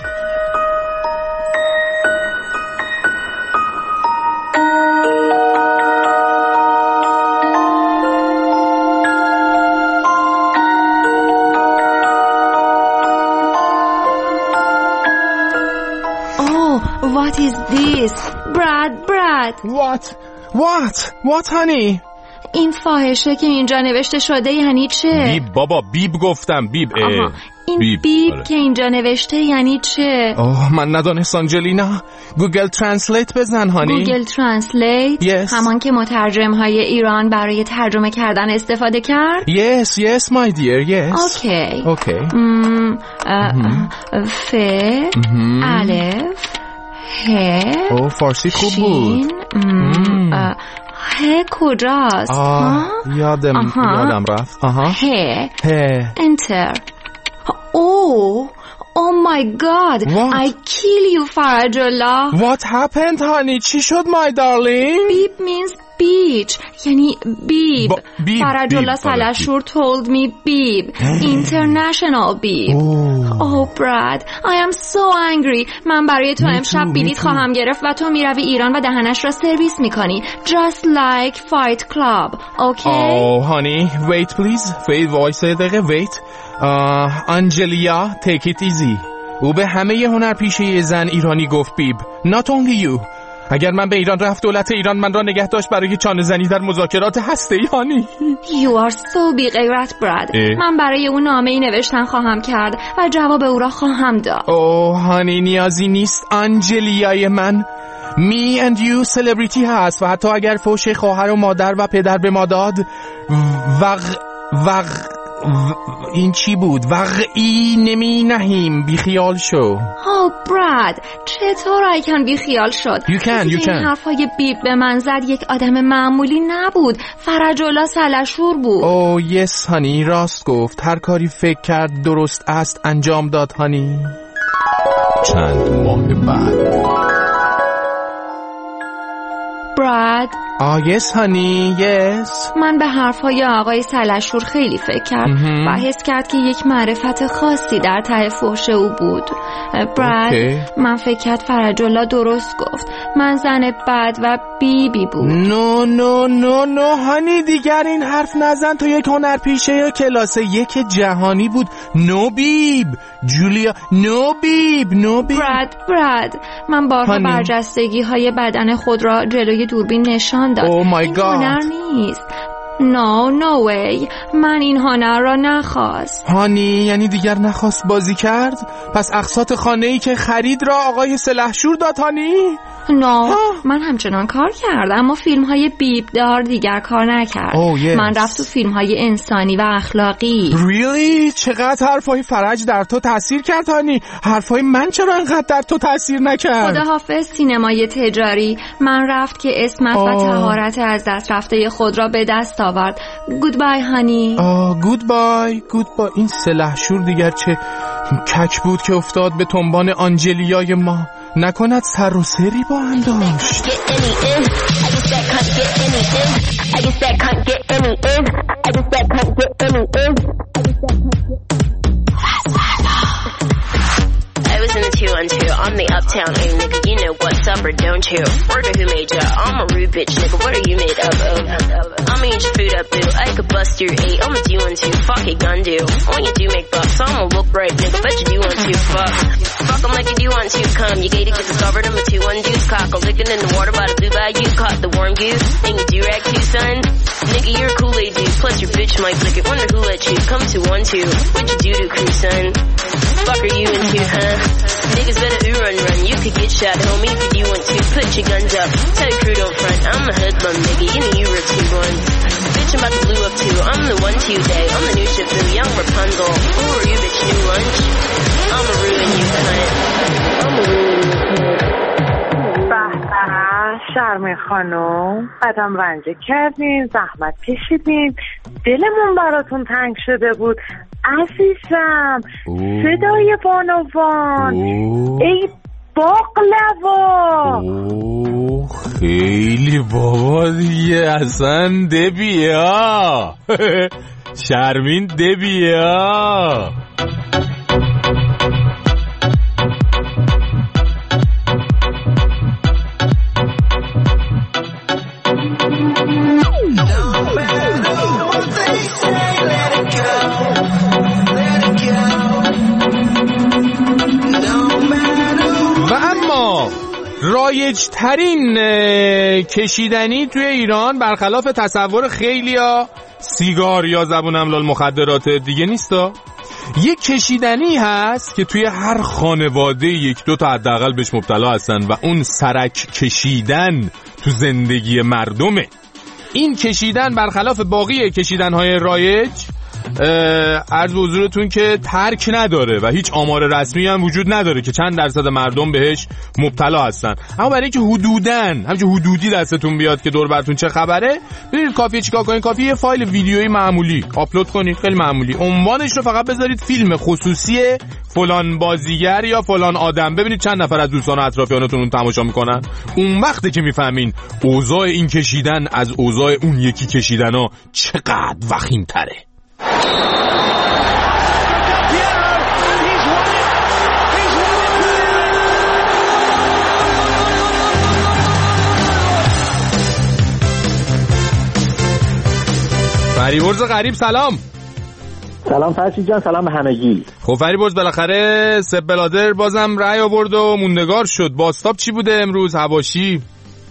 Oh, what is this? Brad, Brad. What? What? What, honey? این فاحشه که اینجا نوشته شده یعنی چه؟ بیب بابا بیب گفتم بیب. آها. این بیب, بیب آره. که اینجا نوشته یعنی چه؟ اوه من ندانست آنجلینا. گوگل ترنسلیت بزن هانی. گوگل ترنسلیت؟ yes. همان که مترجم های ایران برای ترجمه کردن استفاده کرد؟ yes yes my dear yes. اوکی اوکی. ف الف ه او فارسی خوب بود. ه کجاست؟ آه یادم آها. یادم رفت. آها ه ه انتر. او Oh my God! What? I kill you, Farajullah. What happened, honey? چی شد, my darling? Beep means beach. یعنی بیب. بیب Farajullah Salashur told me beep. International beep. Oh. oh, Brad. I am so angry. من برای تو امشب بلیط خواهم گرفت و تو میروی ایران و دهنش را سرویس میکنی. Just like Fight Club. Okay? Oh, honey. Wait, please. Wait, وایسه دقیقه. Wait. آنجلیا uh, take it easy. او به همه هنرپیشه زن ایرانی گفت بیب. Not only you. اگر من به ایران رفت دولت ایران من را نگه داشت برای چانه زنی در مذاکرات هسته‌ای هانی. You are so big غیرت براد. من برای او نامه‌ای نوشتن خواهم کرد و جواب او را خواهم داد. اوه هانی نیازی نیست آنجلیای من. Me and you celebrity هست و حتی اگر فوش خواهر و مادر و پدر به ما داد وق وق این چی بود؟ وقعی نمی نهیم. بیخیال شو. آه براد چطور آیکن بیخیال شد؟ You can, you can. این حرفای بیب به من زد یک آدم معمولی نبود. فرج‌الله سلشور بود. اوه یس هانی راست گفت. هر کاری فکر کرد درست است انجام داد هانی. چند ماه بعد براد آه یس هانی یس. من به حرفهای آقای سلشور خیلی فکر کرد و حس کرد که یک معرفت خاصی در ته فحش او بود. براد okay. من فکر کرد فرج‌الله درست گفت. من زن بد و بیبی بود. نو نو نو نو هانی دیگر این حرف نزن. تو یک هنرپیشه یا کلاس یک جهانی بود. نو بیب جولیا نو بیب نو بیب. براد براد من بارها برجستگی های بدن خود را جلوی دوربین نشان داد. oh my God. این هنر نیست. No, no way. من این هنر را نخواست. هانی یعنی دیگر نخواست بازی کرد؟ پس اقساط خانه‌ای که خرید را آقای سلحشور داد هانی؟ نه no, من همچنان کار کرد اما فیلم های بیب دار دیگر کار نکرد. oh, yes. من رفت تو فیلم های انسانی و اخلاقی. Really؟ چقدر حرفای فرج در تو تأثیر کرد هانی؟ حرفای من چرا انقدر در تو تأثیر نکرد؟ خداحافظ سینمای تجاری. من رفت که اسمت oh. و طهارت از دست رفته خود را به دست آورد. Goodbye هانی. آه گودبای گودبای. این سلحشور دیگر چه کک بود که افتاد به تنبان آنجلیای ما. نکند سر و سری با هم داشت. I was in the two one two, I'm the uptown A nigga, you know what's up or don't you? Word of who made ya? I'm a rude bitch nigga, what are you made up of? I'ma eat your food up boo, I could bust your eight, I'm a do one two, fuck it gun do. When you do make bucks, I'ma look right nigga, bet you do one two, fuck. Fuck em like you do one two, come, you gated cause it's covered, I'm a two one deuce, cock, a lickin' in the water by the blue bayou, caught the warm goose, and you do rag too son. Nigga you're a Kool-Aid dude, plus your bitch might flick it, wonder who let you come to one two, what you do to crew son? Fuck are you into, huh? Niggas better ooh run run, you could get shot, homie, if you want to. Put your guns up, tell your crew don't front. I'm a hoodlum, nigga, you know you were two ones. Bitch, I'm about to blue up too, I'm the one two day. I'm the new ship, the young Rapunzel. Who are you, bitch, new lunch? I'ma ruin you, cunt. I'ma ruin you, cunt. شرمی خانم قدم رنجه کردین، زحمت کشیدین، دلمون براتون تنگ شده بود عزیزم. صدای بانوان، ای باقلوا. خیلی بابا دیگه اصلا دبیا. شرمین دبیا. رایج ترین کشیدنی توی ایران برخلاف تصور خیلیا سیگار یا زبون املال مخدرات دیگه نیستا. یک کشیدنی هست که توی هر خانواده یک دو تا حداقل بهش مبتلا هستن و اون سرک کشیدن تو زندگی مردمه. این کشیدن برخلاف باقی کشیدن‌های رایج عرض حضورتون که ترک نداره و هیچ آمار رسمی هم وجود نداره که چند درصد مردم بهش مبتلا هستن، اما برای اینکه حدوداً همچه حدودی دستتون بیاد که دور براتون چه خبره، ببینید کافیه چیکار کنید. کافیه یه فایل ویدیویی معمولی آپلود کنید، خیلی معمولی، عنوانش رو فقط بذارید فیلم خصوصی فلان بازیگر یا فلان آدم، ببینید چند نفر از دوستان و اطرافیانتون اون تماشا میکنن. اون وقته که میفهمین اوضاع این کشیدن از اوضاع اون یکی کشیدنا چقدر وخیم تره. فریبرز غریب سلام. سلام فرشید جان، سلام به همگی. خب فریبرز بالاخره سپ بلادر بازم رأی آورد و موندگار شد. بازتاب چی بوده امروز؟ حواشی؟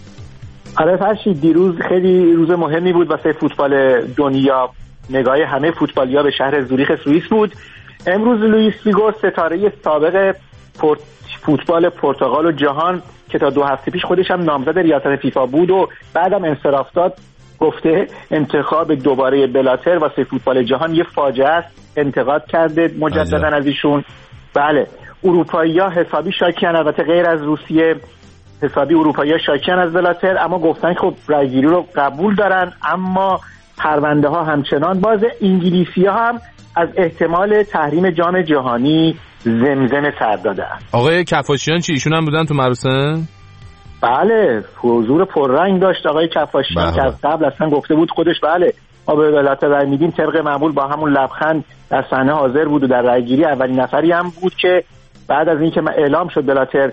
آره فرشید، دیروز خیلی روز مهمی بود واسه فوتبال دنیا. نگاه همه فوتبالیا به شهر زوریخ سوئیس بود. امروز لوئیس فیگو، ستاره سابق پورت فوتبال پرتغال و جهان که تا دو هفته پیش خودش هم نامزد ریاست فیفا بود و بعدم انصراف داد، گفته انتخاب دوباره بلاتر واسه فوتبال جهان یه فاجعه است. انتقاد کرده مجددا از ایشون. بله، اروپایی‌ها حسابی شاکیان، البته غیر از روسیه حسابی اروپایی‌ها شاکیان از بلاتر، اما گفتن خب رایگیری رو قبول دارن، اما پرونده ها همچنان باز. انگلیسی‌ها هم از احتمال تحریم جام جهانی زمزمه سر دادن. آقای کفاشیان چی ایشون هم بودن تو مراسم؟ بله، حضور پررنگ داشت آقای کفاشیان که از قبل اصلا گفته بود خودش بله ما به بلاتر رای میدیم، طبق معمول با همون لبخند در صحنه حاضر بود و در رایگیری اولین نفری هم بود که بعد از اینکه اعلام شد بلاتر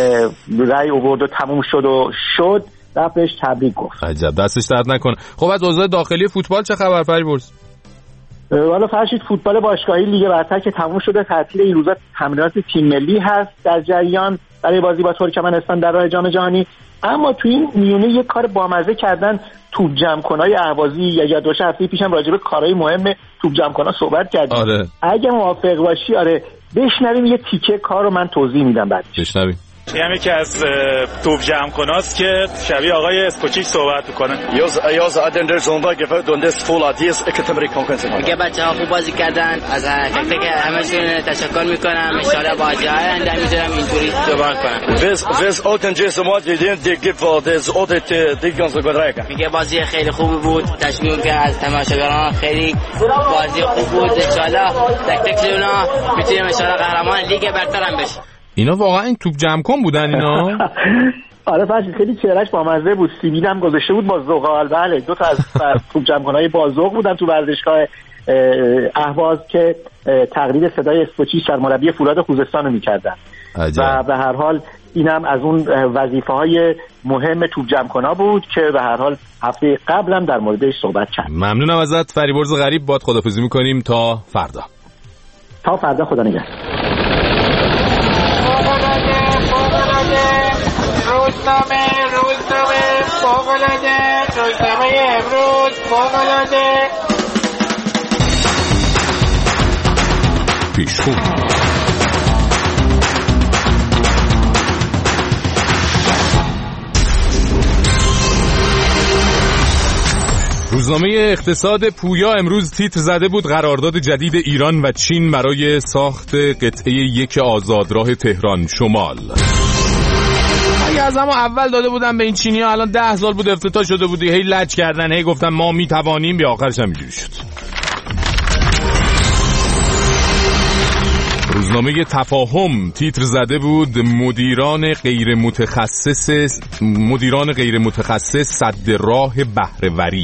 رای آورد و تموم شد و شد رفت بهش تبریک گفت. عجب، دستش درد نکنه. خب از اوضاع داخلی فوتبال چه خبر فریبرز؟ والا فرشید، فوتبال باشگاهی لیگ برتر که تموم شده، تعطیل این روزا تمرینات تیم ملی هست در جریان برای بازی با ترکمنستان در راه جام جهانی. اما تو این میونه یک کار بامزه کردن، توپ جمع‌کنای اهوازی. یا دو هفته پیشم راجع به کارهای مهم توپ جمع‌کنا صحبت کردیم. آره. اگه موافق باشی آره بشنویم یه تیکه کار رو من توضیح میدم بعدش. بشنویم. یعنی که از توپ جمع‌کناست که شبیه آقای اسکوچیچ صحبت میکنه. یاز یاز ادندر زوندا گفت دوندس فول ادیس اکتمری کنکنس. میگه بچه‌ها خوب بازی کردن، از فکر که همشون تشکر میکنم. ان شاء الله بازی‌های آینده میذارم اینطوری دوباره کنم. وز وز اوتن جس ما دیدن دیگه فادز اودت دیگانز گدرایکا. میگه بازی خیلی خوبی بود، تشویق که از تماشاگران خیلی بازی خوب بود. ان شاء الله تک تک اونا میتونیم ان شاء الله قهرمان لیگ برتر هم بشیم. اینا واقعا این توپ جمع کن بودن اینا؟ آره فرشید، خیلی چهرهش بامزه بود. سیبیل هم گذاشته بود با ذوق‌آل. بله، دو تا از توپ جمع کنای با ذوق بودن تو ورزشگاه اهواز که تقلید صدای اسکوچیچ سرمربی فولاد خوزستان رو می‌کردن. و به هر حال اینم از اون وظیفه‌های مهم توپ جمع کنا بود که به هر حال هفته قبلم در موردش صحبت کردیم. ممنونم ازت فریبرز غریب. باد خداحافظی می‌کنیم تا فردا. تا فردا، خدا نگهدار. روزنامه روزنامه فوق‌العاده، روزنامه امروز فوق‌العاده. پیشخون روزنامه اقتصاد پویا امروز تیتر زده بود قرارداد جدید ایران و چین برای ساخت قطعه یک آزادراه تهران شمال. اگه از همون اول داده بودن به این چینی ها الان ده سال بود افتتاح شده بودی. هی لج کردن، هی گفتن ما میتوانیم، به آخرش هم اینجوری شد. روزنامه تفاهم تیتر زده بود مدیران غیر متخصص مدیران غیر متخصص سد راه بهره‌وری.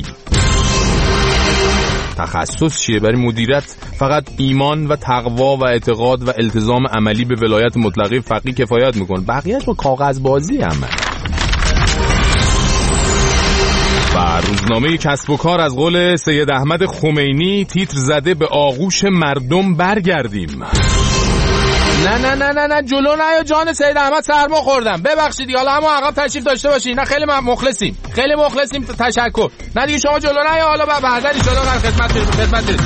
تخصص چیه؟ برای مدیریت فقط ایمان و تقوا و اعتقاد و التزام عملی به ولایت مطلقه فقیه کفایت میکنه، بقیه‌اش با کاغذ بازی همه. و روزنامه کسب و کار از قول سید احمد خمینی تیتر زده به آغوش مردم برگردیم. نه نه نه نه نه جلو نه یا جان سید احمد سرما خوردم، ببخشید حالا همون عقب تشریف داشته باشین. نه خیلی مخلصیم، خیلی مخلصیم، تشکر. نه دیگه شما جلو نه یا حالا به حضرت ان شاء الله خدمت خدمت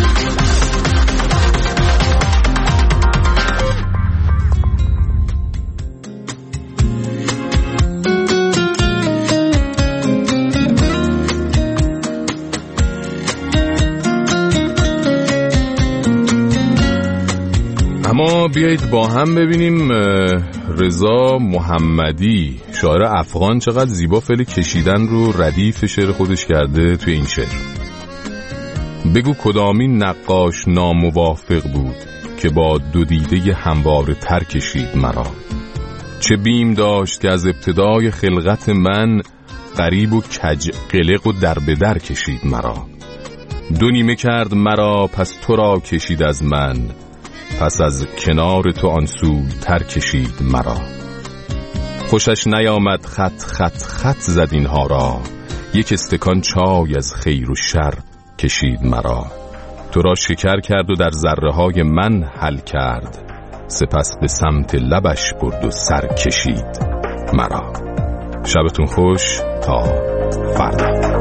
بیایید با هم ببینیم رضا محمدی شاعر افغان چقدر زیبا فعل کشیدن رو ردیف شعر خودش کرده توی این شعر. بگو کدامین نقاش ناموافق بود که با دو دیده همواره تر کشید مرا. چه بیم داشت که از ابتدای خلقت من غریب و کج قلق و در به در کشید مرا. دو نیمه کرد مرا پس تو را کشید از من، پس از کنار تو آن سوی تر کشید مرا. خوشش نیامد خط خط خط زد اینها را، یک استکان چای از خیر و شر کشید مرا. تو را شکر کرد و در ذره های من حل کرد، سپس به سمت لبش برد و سر کشید مرا. شبتون خوش تا فردا.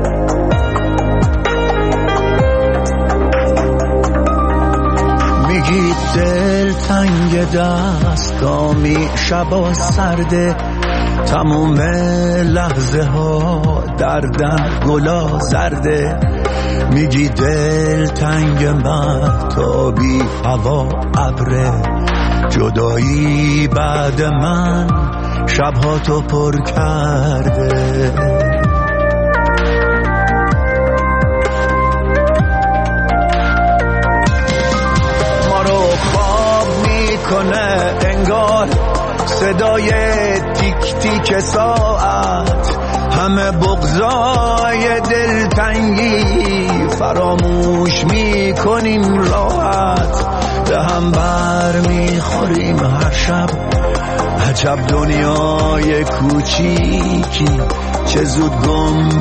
میگی دل تنگ دستامی شبا سرده، تموم لحظه ها دردن گلا زرده. میگی دل تنگ مهتابی هوا ابره، جدایی بعد من شبها تو پر کرده. ما رو خواب میکنه انگار صدای تیک تیک ساعت، همه بغضای دلتنگی فراموش میکنیم راحت. به هم بر میخوریم هر شب، عجب دنیای کوچیکی، چه زود گم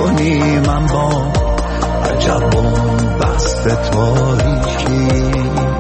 میکنیم اما عجب بست تاریکی.